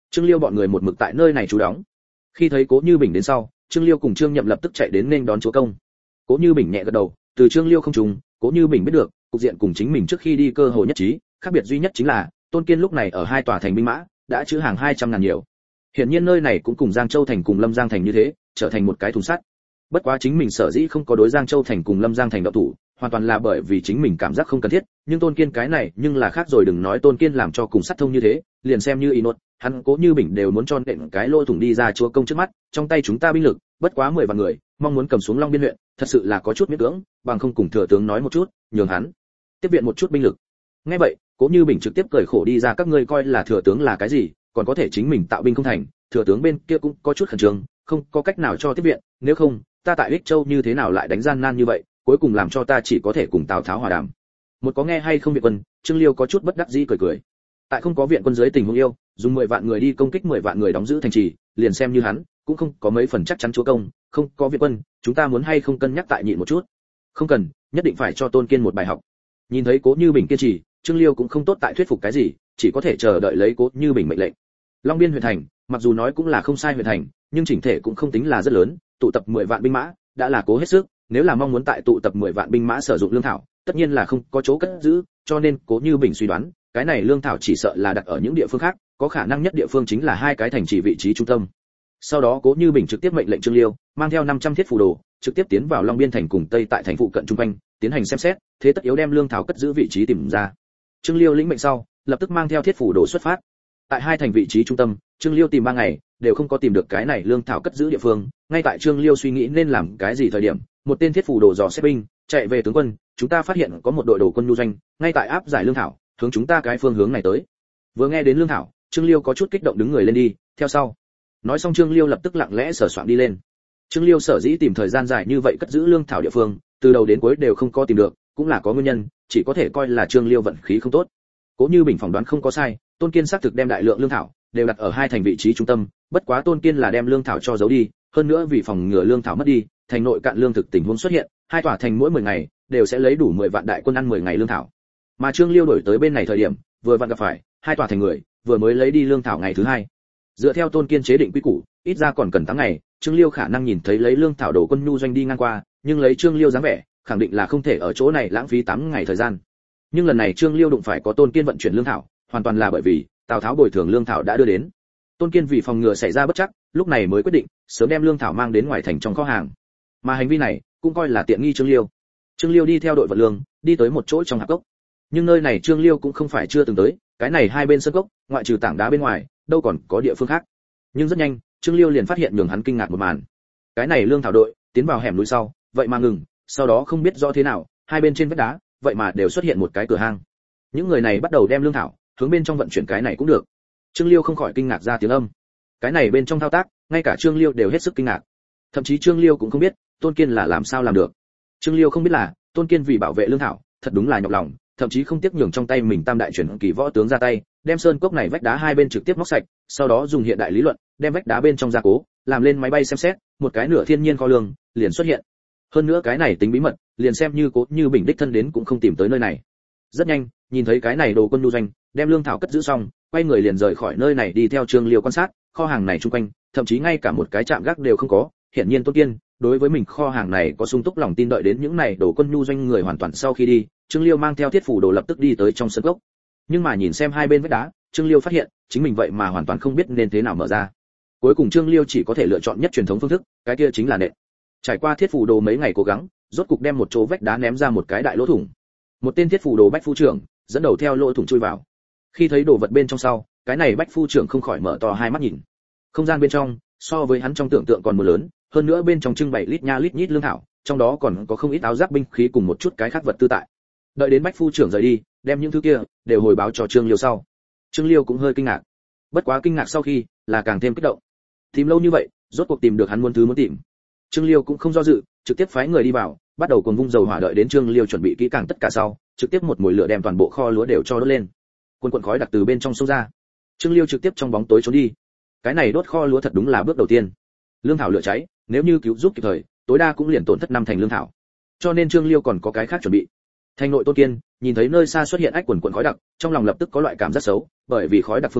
Trương Liêu bọn người một mực tại nơi này trú đóng. Khi thấy Cố Như Bình đến sau, Trương Liêu cùng Trương Nhậm lập tức chạy đến nên đón chúa công. Cố Như Bình nhẹ gật đầu, từ Trương Liêu không trùng, Cố Như Bình biết được, cục diện cùng chính mình trước khi đi cơ hội nhất trí, khác biệt duy nhất chính là, Tôn Kiên lúc này ở hai tòa thành binh mã, đã trữ hàng hai trăm ngàn nhiều. Hiển nhiên nơi này cũng cùng Giang Châu thành cùng Lâm Giang thành như thế, trở thành một cái thùng sắt. Bất quá chính mình sở dĩ không có đối Giang Châu thành cùng Lâm Giang thành động thủ, hoàn toàn là bởi vì chính mình cảm giác không cần thiết, nhưng Tôn Kiên cái này, nhưng là khác rồi, đừng nói Tôn Kiên làm cho cùng sắt thông như thế, liền xem như y nốt, hắn Cố Như Bình đều muốn cho nện cái lỗ thủng đi ra chúa công trước mắt, trong tay chúng ta binh lực, bất quá mười vạn người, mong muốn cầm xuống Long Biên huyện, thật sự là có chút miễn cưỡng, bằng không cùng thừa tướng nói một chút, nhường hắn tiếp viện một chút binh lực. Nghe vậy, Cố Như Bình trực tiếp cười khổ đi ra, các ngươi coi là thừa tướng là cái gì, còn có thể chính mình tạo binh không thành, thừa tướng bên kia cũng có chút khẩn trương, không có cách nào cho tiếp viện, nếu không, ta tại Ích Châu như thế nào lại đánh gian nan như vậy, cuối cùng làm cho ta chỉ có thể cùng Tào Tháo hòa đàm. Một có nghe hay không viện quân, Trương Liêu có chút bất đắc dĩ cười cười. Tại không có viện quân dưới tình huống yêu, dùng mười vạn người đi công kích mười vạn người đóng giữ thành trì, liền xem như hắn, cũng không có mấy phần chắc chắn chúa công, không có viện quân, chúng ta muốn hay không cân nhắc tại nhịn một chút. Không cần, nhất định phải cho Tôn Kiên một bài học. Nhìn thấy Cố Như Bình kiên trì, Trương Liêu cũng không tốt tại thuyết phục cái gì, chỉ có thể chờ đợi lấy Cố Như Bình mệnh lệnh. Long Biên huyện thành, mặc dù nói cũng là không sai huyện thành, nhưng chỉnh thể cũng không tính là rất lớn, tụ tập mười vạn binh mã, đã là cố hết sức, nếu là mong muốn tại tụ tập mười vạn binh mã sử dụng lương thảo, tất nhiên là không có chỗ cất giữ, cho nên Cố Như Bình suy đoán, cái này lương thảo chỉ sợ là đặt ở những địa phương khác, có khả năng nhất địa phương chính là hai cái thành trì vị trí trung tâm. Sau đó Cố Như Bình trực tiếp mệnh lệnh Trương Liêu, mang theo năm trăm thiết phù đồ, trực tiếp tiến vào Long Biên thành cùng Tây tại thành phụ cận trung quanh, tiến hành xem xét, thế tất yếu đem lương thảo cất giữ vị trí tìm ra. Trương Liêu lĩnh mệnh sau, lập tức mang theo thiết phù đồ xuất phát. Tại hai thành vị trí trung tâm, Trương Liêu tìm ba ngày, đều không có tìm được cái này lương thảo cất giữ địa phương. Ngay tại Trương Liêu suy nghĩ nên làm cái gì thời điểm, một tên thiết phù đồ dò xét binh chạy về, tướng quân, chúng ta phát hiện có một đội đồ quân nhu doanh, ngay tại áp giải lương thảo, hướng chúng ta cái phương hướng này tới. Vừa nghe đến lương thảo, Trương Liêu có chút kích động đứng người lên đi, theo sau. Nói xong Trương Liêu lập tức lặng lẽ sờ soạn đi lên. Trương Liêu sở dĩ tìm thời gian dài như vậy cất giữ lương thảo địa phương, từ đầu đến cuối đều không có tìm được, cũng là có nguyên nhân, chỉ có thể coi là Trương Liêu vận khí không tốt. Cố Như Bình phỏng đoán không có sai, Tôn Kiên xác thực đem đại lượng lương thảo đều đặt ở hai thành vị trí trung tâm, bất quá Tôn Kiên là đem lương thảo cho giấu đi, hơn nữa vì phòng ngừa lương thảo mất đi, thành nội cạn lương thực tình huống xuất hiện, hai tòa thành mỗi mười ngày đều sẽ lấy đủ mười vạn đại quân ăn mười ngày lương thảo. Mà Trương Liêu đổi tới bên này thời điểm, vừa vặn gặp phải hai tòa thành người vừa mới lấy đi lương thảo ngày thứ hai. Dựa theo Tôn Kiên chế định quy củ, ít ra còn cần tám ngày, Trương Liêu khả năng nhìn thấy lấy lương thảo đồ quân nhu doanh đi ngang qua, nhưng lấy Trương Liêu dáng vẻ, khẳng định là không thể ở chỗ này lãng phí tám ngày thời gian. Nhưng lần này Trương Liêu đụng phải có Tôn Kiên vận chuyển lương thảo, hoàn toàn là bởi vì Tào Tháo bồi thường lương thảo đã đưa đến. Tôn Kiên vì phòng ngừa xảy ra bất trắc, lúc này mới quyết định sớm đem lương thảo mang đến ngoài thành trong kho hàng. Mà hành vi này cũng coi là tiện nghi Trương Liêu. Trương Liêu đi theo đội vận lương, đi tới một chỗ trong hạp cốc. Nhưng nơi này Trương Liêu cũng không phải chưa từng tới, cái này hai bên sân cốc, ngoại trừ tảng đá bên ngoài, đâu còn có địa phương khác. Nhưng rất nhanh, Trương Liêu liền phát hiện nhường hắn kinh ngạc một màn. Cái này lương thảo đội tiến vào hẻm núi sau, vậy mà ngừng, sau đó không biết rõ thế nào, hai bên trên vách đá, vậy mà đều xuất hiện một cái cửa hang. Những người này bắt đầu đem lương thảo hướng bên trong vận chuyển, cái này cũng được. Trương Liêu không khỏi kinh ngạc ra tiếng âm. Cái này bên trong thao tác, ngay cả Trương Liêu đều hết sức kinh ngạc. Thậm chí Trương Liêu cũng không biết, Tôn Kiên là làm sao làm được. Trương Liêu không biết là, Tôn Kiên vì bảo vệ lương thảo, thật đúng là nhọc lòng, thậm chí không tiếc nhường trong tay mình tam đại chuyển kỳ võ tướng ra tay, đem sơn cốc này vách đá hai bên trực tiếp móc sạch, sau đó dùng hiện đại lý luận, đem vách đá bên trong gia cố, làm lên máy bay xem xét, một cái nửa thiên nhiên kho lương liền xuất hiện. Hơn nữa cái này tính bí mật, liền xem như Cố Như Bình đích thân đến cũng không tìm tới nơi này. Rất nhanh, nhìn thấy cái này đồ quân nhu doanh, đem lương thảo cất giữ xong, quay người liền rời khỏi nơi này đi theo Trương Liêu quan sát, kho hàng này chung quanh, thậm chí ngay cả một cái trạm gác đều không có, hiển nhiên Tôn Kiên đối với mình kho hàng này có sung túc lòng tin. Đợi đến những này đồ quân nhu doanh người hoàn toàn sau khi đi, Trương Liêu mang theo thiết phủ đồ lập tức đi tới trong sân cốc. Nhưng mà nhìn xem hai bên vách đá, Trương Liêu phát hiện, chính mình vậy mà hoàn toàn không biết nên thế nào mở ra. Cuối cùng Trương Liêu chỉ có thể lựa chọn nhất truyền thống phương thức, cái kia chính là nện. Trải qua thiết phủ đồ mấy ngày cố gắng, rốt cục đem một chỗ vách đá ném ra một cái đại lỗ thủng. Một tên thiết phủ đồ bách phu trưởng dẫn đầu theo lỗ thủng chui vào. Khi thấy đồ vật bên trong sau, cái này bách phu trưởng không khỏi mở to hai mắt nhìn. Không gian bên trong so với hắn trong tưởng tượng còn mưa lớn, hơn nữa bên trong trưng bày lít nha lít nhít lương thảo, trong đó còn có không ít áo giáp binh khí cùng một chút cái khác vật tư tại. Đợi đến bách phu trưởng rời đi, đem những thứ kia đều hồi báo cho Trương Liêu sau. Trương Liêu cũng hơi kinh ngạc. Bất quá kinh ngạc sau khi, là càng thêm kích động. Tìm lâu như vậy, rốt cuộc tìm được hắn muốn thứ muốn tìm. Trương Liêu cũng không do dự, trực tiếp phái người đi vào, bắt đầu cuồng vung dầu hỏa. Đợi đến Trương Liêu chuẩn bị kỹ càng tất cả sau, trực tiếp một mùi lửa đem toàn bộ kho lúa đều cho đốt lên. Cuồn cuộn khói đặc từ bên trong xông ra. Trương Liêu trực tiếp trong bóng tối trốn đi. Cái này đốt kho lúa thật đúng là bước đầu tiên. Lương thảo lửa cháy, nếu như cứu giúp kịp thời, tối đa cũng liền tổn thất năm thành lương thảo. Cho nên Trương Liêu còn có cái khác chuẩn bị. Thành nội Tôn Kiên nhìn thấy nơi xa xuất hiện ách quần quần khói đặc, trong lòng lập tức có loại cảm giác xấu, bởi vì khói đặc phương hướng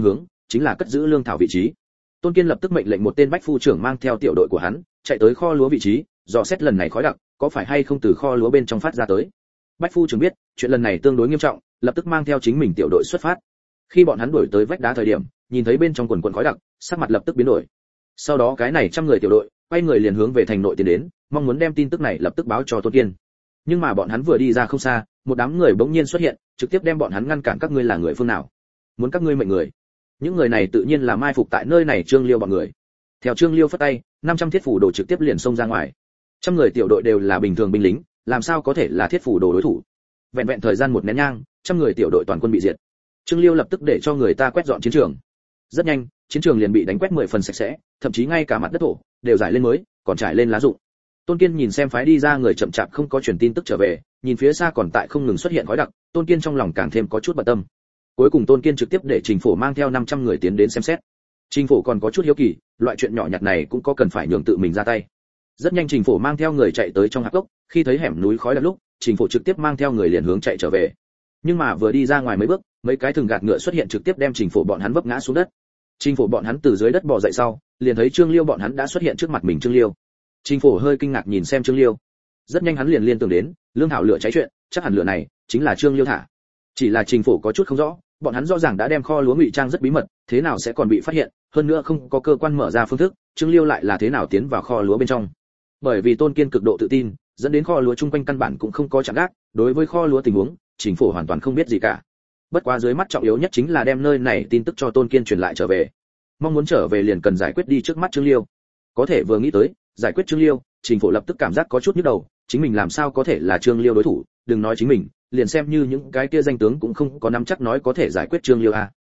chính là cất giữ lương thảo vị trí. Tôn Kiên lập tức mệnh lệnh một tên bách phu trưởng mang theo tiểu đội của hắn chạy tới kho lúa vị trí, dò xét lần này khói đặc có phải hay không từ kho lúa bên trong phát ra tới. Bách phu trưởng biết chuyện lần này tương đối nghiêm trọng, lập tức mang theo chính mình tiểu đội xuất phát. Khi bọn hắn đuổi tới vách đá thời điểm, nhìn thấy bên trong quần quần khói đặc, sắc mặt lập tức biến đổi. Sau đó cái này trăm người tiểu đội quay người liền hướng về thành nội tiến đến, mong muốn đem tin tức này lập tức báo cho Tôn Kiên. Nhưng mà bọn hắn vừa đi ra không xa, một đám người bỗng nhiên xuất hiện, trực tiếp đem bọn hắn ngăn cản. Các ngươi là người phương nào? Muốn các ngươi mệnh người? Những người này tự nhiên là mai phục tại nơi này Trương Liêu bọn người. Theo Trương Liêu phất tay, năm trăm thiết phủ đồ trực tiếp liền xông ra ngoài. Trăm người tiểu đội đều là bình thường binh lính, làm sao có thể là thiết phủ đồ đối thủ? Vẹn vẹn thời gian một nén nhang, trăm người tiểu đội toàn quân bị diệt. Trương Liêu lập tức để cho người ta quét dọn chiến trường. Rất nhanh, chiến trường liền bị đánh quét mười phần sạch sẽ, thậm chí ngay cả mặt đất thổ đều rải lên mới, còn trải lên lá rụng. Tôn Kiên nhìn xem phái đi ra người chậm chạp không có truyền tin tức trở về, nhìn phía xa còn tại không ngừng xuất hiện khói đặc, Tôn Kiên trong lòng càng thêm có chút bận tâm. Cuối cùng Tôn Kiên trực tiếp để Trình Phổ mang theo năm trăm người tiến đến xem xét. Trình Phổ còn có chút hiếu kỳ, loại chuyện nhỏ nhặt này cũng có cần phải nhường tự mình ra tay. Rất nhanh Trình Phổ mang theo người chạy tới trong hạp gốc, khi thấy hẻm núi khói đặc lúc, Trình Phổ trực tiếp mang theo người liền hướng chạy trở về. Nhưng mà vừa đi ra ngoài mấy bước, mấy cái thừng gạt ngựa xuất hiện trực tiếp đem Trình Phổ bọn hắn vấp ngã xuống đất. Trình Phổ bọn hắn từ dưới đất bò dậy sau, liền thấy Trương Liêu bọn hắn đã xuất hiện trước mặt mình. Trương Liêu. Trình Phổ hơi kinh ngạc nhìn xem Trương Liêu. Rất nhanh hắn liền liên tưởng đến, lương thảo lửa cháy chuyện, chắc hẳn lửa này chính là Trương Liêu thả. Chỉ là Trình Phổ có chút không rõ, bọn hắn rõ ràng đã đem kho lúa ngụy trang rất bí mật, thế nào sẽ còn bị phát hiện, hơn nữa không có cơ quan mở ra phương thức, Trương Liêu lại là thế nào tiến vào kho lúa bên trong. Bởi vì Tôn Kiên cực độ tự tin, dẫn đến kho lúa chung quanh căn bản cũng không có chạm gác, đối với kho lúa tình huống, Trình Phổ hoàn toàn không biết gì cả. Bất quá dưới mắt trọng yếu nhất chính là đem nơi này tin tức cho Tôn Kiên truyền lại trở về. Mong muốn trở về liền cần giải quyết đi trước mắt Trương Liêu. Có thể vừa nghĩ tới giải quyết Trương Liêu, Trình Phổ lập tức cảm giác có chút nhức đầu, chính mình làm sao có thể là Trương Liêu đối thủ, đừng nói chính mình, liền xem như những cái kia danh tướng cũng không có nắm chắc nói có thể giải quyết Trương Liêu a.